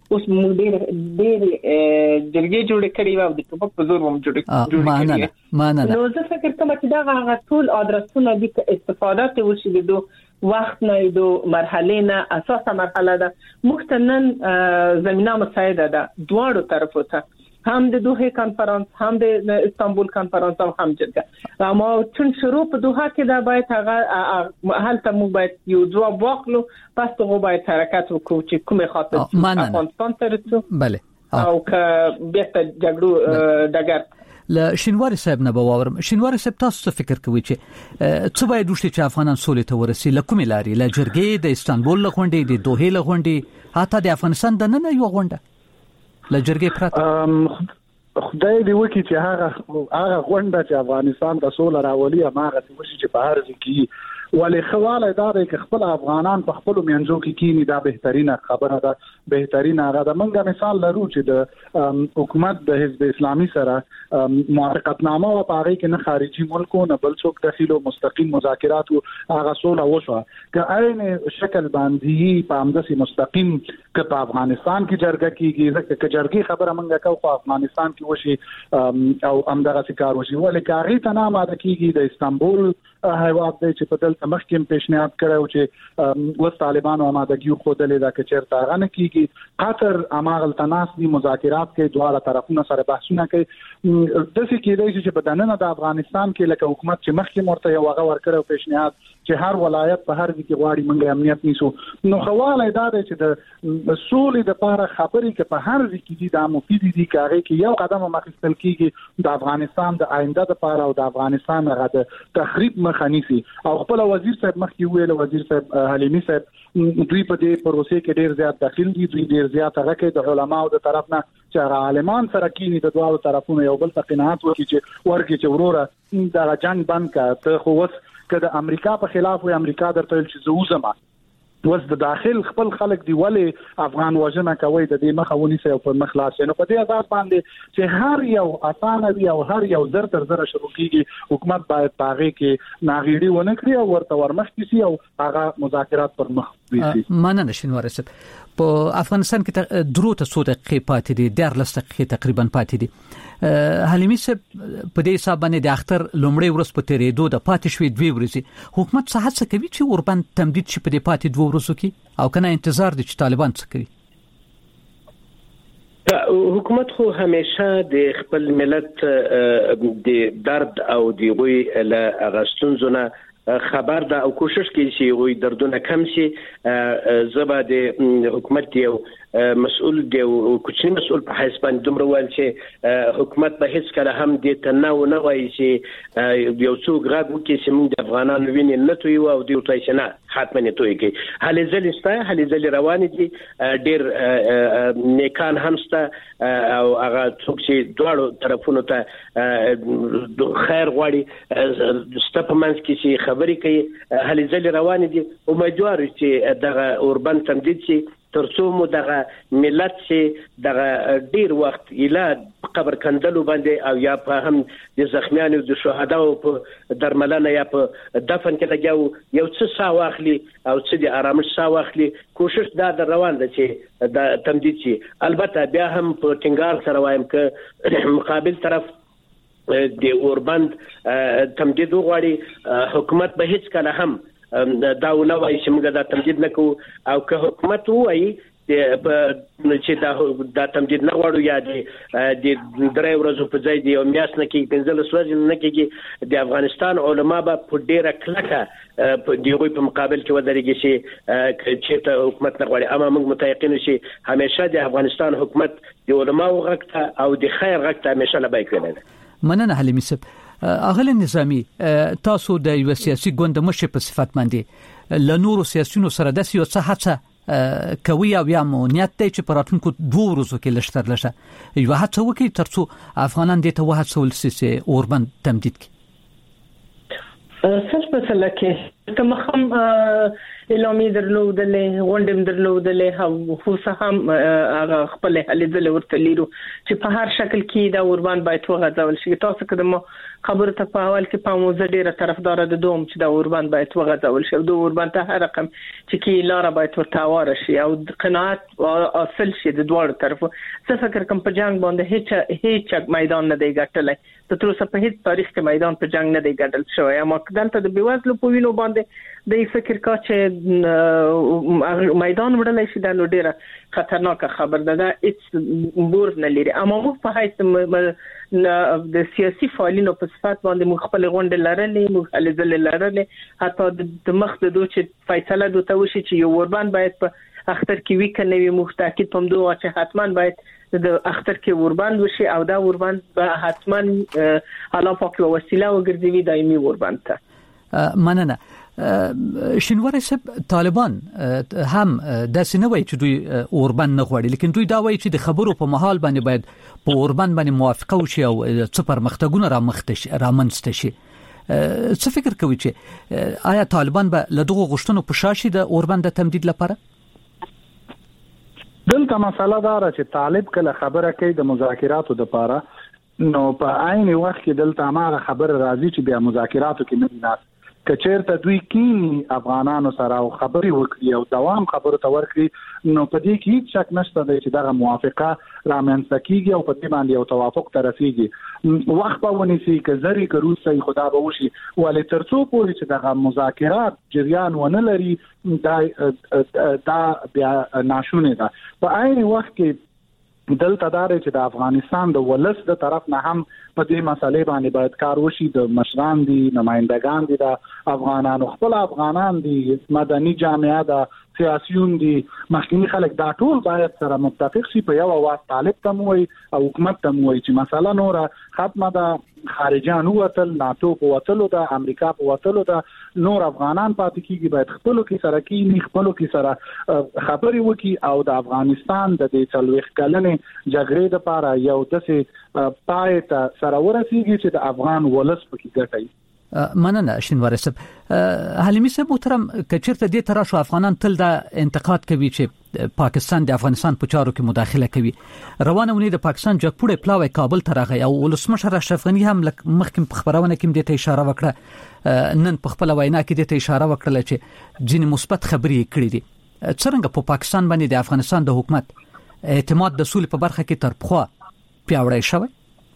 اوس موږ ډېر ډېر جرګې جوړ کړي او د ټوپک په زور هم جوړ کړي معنا نو زه فکر کوم چې دا هغه ټول ادرسونه د استفاده وشي د وخت نه د مرحله نه اساسه مرحله ده مختنن زمينه مساعده ده دواړو طرفو ته هم د دوحه کانفرنس هم د استانبول کانفرنس او هم جرګه اما چون شروع په دوحه کې دا باید هغه حالت مو باید یو جواب واخلو پس ته باید حرکت وکړو چې کومه خاطر افغانستان ته رسو بله او که بیرته جګړو دګر ل شینواری صاحب نه باورم شینواری صاحب تاسو څه فکر کوي چې څه باید وشي چې افغانان سولې ته ورسي لکه ملاري ل جرګې د استانبول لغونډې د دوحه لغونډې حتی د افغانستان د نن یو غونډه ل جرګې پرته خدای دې وکړي چې هغه هغه غونډه چې افغانستان د سولې راولي هغه څه وشي چې په هر ځکه ولې خواله ادارې کې خپل افغانان په خپل منځو کې کینی دا بهترینه خبره ده بهترینه هغه د منګه مثال لرو چې د حکومت د حزب اسلامي سره موافقتنامه او پاره کې نه خارجي ملکو نه بل څوک داخلو مستقیم مذاکرات او هغه سوله وشو که عین شکل باندې په همدسي مستقیم ک په افغانستان کې جرګه کیږي ځکه چې جرګي خبره منګه کو په افغانستان کې وشي او همدغه کار وشي ولې کاغی ته نامه د کیږي د استانبول هیواد دی چې په دلته مخکې پیشنهاد کړو چې وس طالبانو آمادګي خو دلې دا کې چیرته غنه کیږي قطر اماغل تناس دي مذاکرات کې دواړه طرفونه سره بحثونه کوي د څه کې دی چې په دننه د افغانستان کې لکه حکومت چې مخکې مرته یو هغه ورکړو پیشنهاد چې هر ولایت په هر ځای کې غواړي منګه امنیت نیسو نو خواله دا دی چې د سولې د لپاره خبرې کې په هر ځای کې دي د مفید دي کاغه کې یو قدم مخکې کیږي د افغانستان د آینده لپاره او د افغانستان غته تخریب مخنیسي او خپل وزیر صاحب مخکې ویل وزیر صاحب حلیمی صاحب دوی په دې پروسې کې ډیر زیات داخل دي دوی ډیر زیات هغه کې د علماو د طرف نه چې عالمان سره کینی د دوه طرفونو یو بل ته قناعت وکړي چې ورګي چې وروره دا جنگ بند کا ته خو وس کله امریکا په خلاف وي امریکا درته چې زوزما وس د داخل خپل خلک دی ولی افغان وژنه کوي د دې مخاوني سره په مخلاص نو په دې اساس باندې چې هر یو اسانه وي او هر یو زر تر زر شروع کیږي حکومت باید پاغه کې ناغيړي ونه کړی او ورته ورمخ کیسي او هغه مذاکرات پر مخ وي مننه شینوار صاحب په افغانستان کې درو ته څو دقیقې پاتې دي ډېر لږ دقیقې تقریبا پاتې دي حلیمی صاحب په دې حساب باندې د اختر لومړی ورځ په تیرېدو د پاتې شوې دوه ورځې حکومت څه هڅه کوي چې اوربند تمدید شي په دې پاتې دوه ورځو کې او کنه انتظار دي چې طالبان څه کوي حکومت خو همیشه د خپل ملت د درد او د غوي له اغستونزونه خبر ده او کوشش کوي چې غوي دردونه کم شي زبا د حکومت یو مسؤل دی او کوچنی مسؤل په حساب باندې دومره ول چې حکومت په هیڅ کله هم د تناو نه وایي چې یو څوک غږ وکړي چې موږ د افغانانو ویني نه توي او د توي شنه حتما نه توي کوي هلې ځلې ستا هلې ځلې روان دي ډېر نیکان همسته او هغه څوک چې دواړو طرفونو ته خیر غواړي ستپمنس کې چې خبرې کوي هلې ځلې روان دي امیدوار چې دغه اوربند تمدید شي ترڅو مو دغه ملت چې دغه ډیر وخت اله قبر کندلو باندې او یا په هم د زخمیانو د شهداو په درملنه یا په دفن کې لګاو یو څه سا واخلي او څه د آرامش سا واخلي کوشش دا د روان ده چې د تمدید شي البته بیا هم په ټینګار سره وایم ک مقابل طرف د اوربند تمدید وغواړي حکومت به هیڅ کله هم دا نه وایي چې موږ دا تمدید نکو او که حکومت وایي چې دا د تمدید نه غواړو یا د درې ورځې په ځای دی او میاس نه کې پنځلس ورځې نه کې د افغانستان علما به په ډیره کلکه په دیغوی په مقابل کې ودرېږي چې چې حکومت نه غواړي اما موږ متيقن شي همیشه د افغانستان حکومت د علماو غږ او د خیر غږ ته همیشه لبیک ویل مننه حلیمی صاحب اغل نظامی تاسو د یو سیاسي ګوند مشر په صفت باندې ل نورو سیاسيونو سره د سیاسي هڅه کوي او یا مونیت ته چې پراتونکو دوه ورځو کې لشتر لشه یو هڅه وکړي ترڅو افغانان د ته وهڅول سي اوربند تمدید کی سچ په سره کې تمخم اعلامي درلودلې غونډم درلودلې او خو هم هغه خپل هلیدل ورته لیرو چې په هر شکل کې دا اوربان باید وغځول شي. تاسو کدم خبره ته په اول کې په موزه ډیره طرفدار د دوم چې دا اوربان باید وغځول شي او د اوربان ته هر رقم چې کې لار باید ورته واره شي او قناعت اصل شي د دوه طرفو. څه فکر کوم په جنگ باندې هیڅ هیڅ میدان نه دی ګټلای. د تر اوسه په هیڅ تاریخ کې میدان په جنگ نه دی ګټل شوی. اما دلته د بیوزلو په وینو باندې د فکر کا چې میدان وړلای شي دا نو ډیره خطرناک خبر ده. دا هیڅ بور نه لري. اما موږ په هیڅ د سیاسي فعالینو په صفات باندې موږ خپل غونډه لرلې، موږ هلې لرلې، حتی د مخ د دوه چې فیصله دوته وشي چې یو اوربان باید په اختر کې وی کنه وي. موږ تاکید پم دوه چې حتما باید د اختر کې اوربان وشي او دا اوربان به حتما حالا پاک وسیله وګرځي دایمي اوربان ته. مننه. شینواری صاحب، طالبان هم داسې نه وایي چې دوی اوربان نه غواړي، لیکن دوی دا وایي چې د خبرو په محل باندې باید په اوربان باندې موافقه وشي او څه پرمختګونه رامنځته شي رامنځته شي. څه فکر کوي چې آیا طالبان به له دغو غوښتنو په شا شي د اوربان د تمدید لپاره؟ دلته مسله دا ده چې طالب کله خبره کوي د مذاکراتو لپاره، نو په عین وخت کې دلته ما خبر راځي چې بیا مذاکراتو کې نه ناس کچېرته دوی کې افغانانو سره او خبري وکړي او دوام خبرو ته ورکړي، نو په دې کې هیڅ شک نشته چې دا موافقه رامنځته کیږي او په دې باندې یو توافق ته رسیږي. وخت په ونیسي که زری که روسي خدا به وشي، ولې ترڅو پورې چې دا مذاکرات جریان ونه لري دا دا بیا ناشونه ده. په عین وخت کې دلته داري چې د افغانستان د ولس د طرف نه هم په دې مسلې باندې باید کار وشي. د مشران دي، نمائندگان دي، د افغانانو خپل افغانان دي، مدني جامعه ده، سیاسيون دي، مخکنی خلک دا ټول باید سره متفق شي په یو اواز. طالب ته موي او حکومت ته موي چې مسله نوره ختمه ده، خارجان وتل، ناتو په وتلو ده، امریکا په وتلو ده، نور افغانان پاتې کیږي. باید خپلو کې سره کینی، خپلو کې سره خبري وکي او د افغانستان د دې څلويخ کلنې جګړې لپاره یو داسې پای ته سره ورسیږي چې د افغان ولس پکې ګټي. مننه شینواری صاحب. حلیمي صاحب محترم، کچرته دې تر شو افغانان تل دا انتقاد کوي چې پاکستان د افغانستان په چارو کې مداخله کوي. روانه ونی د پاکستان جګپوړې پلاوی کابل ته راغی او ولسمشر اشرف غنی هم مخکې په خبرونه کې دې ته اشاره وکړه، نن په خپل وینا کې دې ته اشاره وکړه چې ځینې مثبت خبرې کړې دي. څنګه په پاکستان باندې د افغانستان د حکومت اعتماد د سولې په برخه کې تر پخوا پیاوړی شوی؟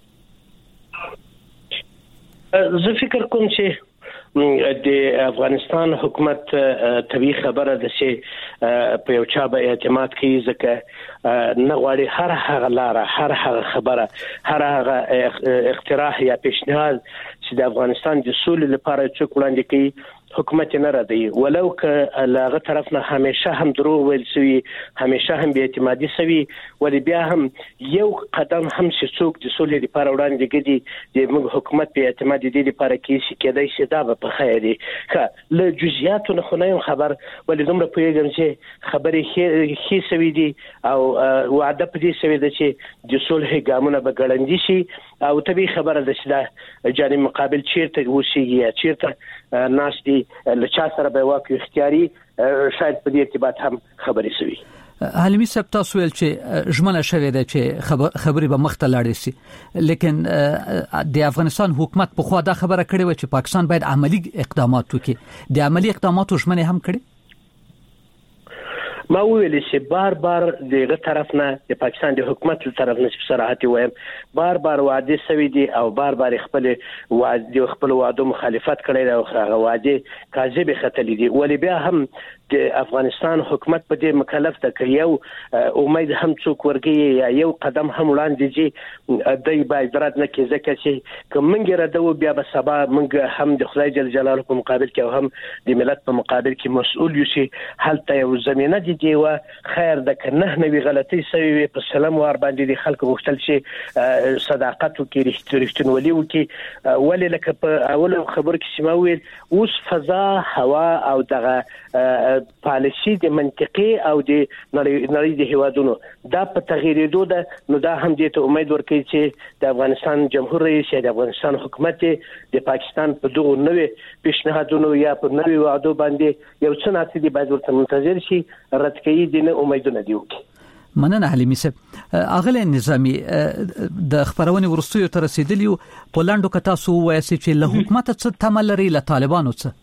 زه فکر کوم چې د افغانستان حکومت طبي خبره ده چې په یو چا به اعتماد کوي، ځکه نه غواړي هر هغه لاره، هر هغه خبره، هر هغه اقتراح یا پیشنهاد چې د افغانستان د سولې لپاره څوک وړاندې کوي حکومت نه ردی. ولو که لاغه طرف نه همیشه هم دروغ ویل شوی، همیشه هم بی اعتمادي شوی، ولی بیا هم یو قدم هم چې څوک د سولې لپاره وړاندې کړي د موږ حکومت په اعتماد دي لپاره کې چې کېدای شي دا به په خیر دي. ښه له جزئیاتو نه خو نه خبر، ولی دومره پوهیږم چې خبرې هي شوی دي او وعده پدې شوی ده چې د صلح ګامونه به ګړندې شي او طبي خبره ده چې دا جانب مقابل چیرته وشيږي یا چیرته ناس دي لچا سره به واقع اختیاري شاید په دې ارتباط هم خبرې شوي. حلیمي صاحب، تاسو ویل چې ژمنه شوې ده چې خبرې به مخته لاړې شي، لیکن د افغانستان حکومت په خوا دا خبره کړې و چې پاکستان باید عملی اقدامات وکړي. د عملی اقداماتو ژمنه هم کړې؟ ما ویل چې بار بار دغه طرف نه د پاکستان د حکومت له طرف نه صراحت وایم بار بار وعده سوي دي او بار بار خپل وعده خپل وعده مخالفت کړي او هغه وعده کاذب ختلې دي. ولې بیا هم د افغانستان حکومت په دې مکلف ده چې یو امید هم څوک ورګي یا یو قدم هم وړاندې دي دای باید رد نه کیږي چې کومنګ ردو بیا به سبا موږ هم د خدای جل جلاله په مقابل کې او هم د ملت په مقابل کې مسؤل یو شي. هلته یو زمينه دي دی و خیر د کنه نوې غلطي سوي په سلام ور باندې د خلکو غوښتل شي صداقت او کې رښتینولي وکي. ولې لکه په اول خبر کې سیمه ویل اوس فضا هوا او دغه پالیسي د منطقي او د نړۍ د هیوادونو دا په تغییرېدو ده، نو دا هم دې ته امید ورکوي چې د افغانستان جمهور رئیس یا د افغانستان حکومت د پاکستان په دغو نوې پیشنهادونو یا په نوې وعدو باندې یو څه ناڅه دی باید ورته منتظر شي، رد کوي دي نه امیدونه دی وکړي. مننه حلیمي صاحب. اغله نظامی د خبرونې ورستیو تر رسیدلیو پولانډو کتا سو وایي چې له حکومت څخه تمل لري له طالبانو څخه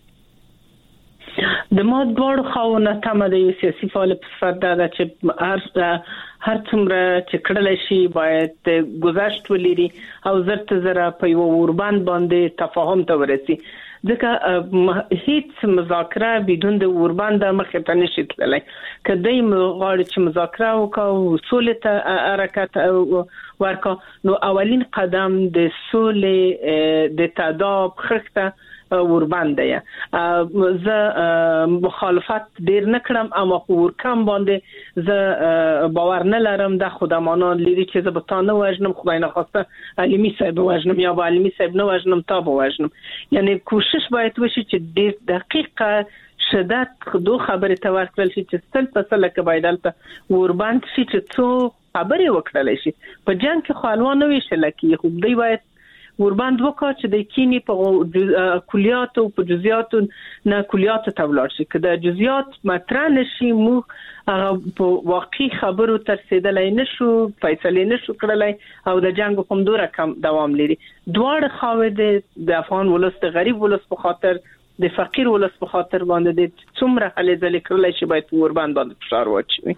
د ما دوړ خاونه تمه د سیاسي فعال په صفت دا چې هر هر څومره چې کړل شي باید گذشت ولري او زرت زره په یو اوربند باندې تفاهم ته ورسي، ځکه هیڅ مذاکره بدون د اوربند مخه ته نشي تللی. کله غواړي چې مذاکره وکړو اصول ته حرکت ورکا، نو اولین قدم د سولې د تداب خخته وربند دی. زه مخالفت ډیر نکړم اما ورکم باندې زه باور نه لرم د خدامانه لري چې زه به تا نه وژنم، خدای نخواسته علمي صاحب وژنم یا به علمي صاحب نه وژنم تا به وژنم. یعنی کوشش باید وشي چې ډیر دقیقه شدت خدو خبره ته ورکړل شي چې ستل په سله کې باید البته وربند شي چې څو خبره وکړل شي. په جنگ کې خالوانه ویشل کی خو دوی باید وربند وکړي چې د کینی په کلیات او په جزئیات نه کلیات ته ولاړ شي، کله جزئیات مطرح نشي مو هغه په واقعي خبرو تر رسیدلای نشو، فیصله نشو کړلای او د جنگ کوم دوره کم دوام لري. دواړه خاوې د افغان ولس د غریب ولس په خاطر د فقیر ولس په خاطر باندې د څومره هلې ځلې کړلای شي باید وربند باندې فشار واچوي.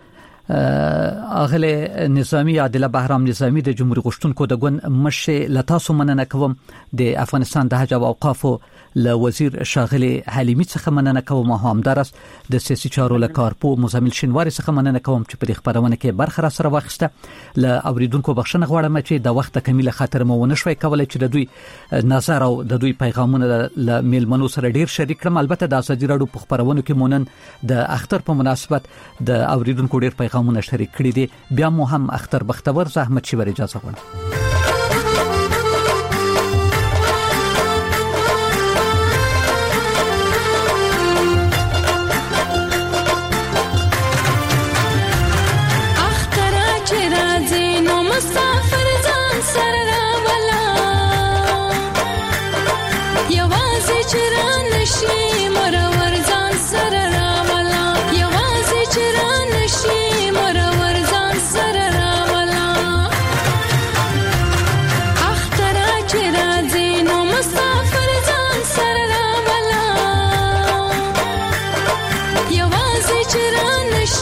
اغله نظامی عادله بهرام نظامی د جمهوریت غشتونکو د ګوند مشه لتاسو مننه کوم د افغانستان د حج او اوقاف له وزیر شاغلی حلیمی څخه مننه کوم او همدارس د سیاسي چارو له کارپو مزمل شینواری څخه مننه کوم چې په خبرونه کې برخه را سره واخیسته. له اوریدونکو بخښنه غواړم چې د وخت کمیله خاطر مو ونه شوي کولای چې د دوی نظر او د دوی پیغامونه له میلمنو سره ډیر شریک کړم. البته د ازادي راډیو په خبرونو کې مونن د اختر په مناسبت د اوریدونکو ډیر پیغامونه شریک کړي دي. بیا مو هم اختر بختور زحمت شي ور اجازه غواړم.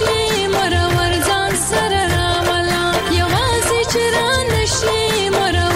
مرور ځان سره راولا یوازې چرانه شي مرور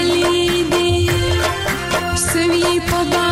لیدې سوي په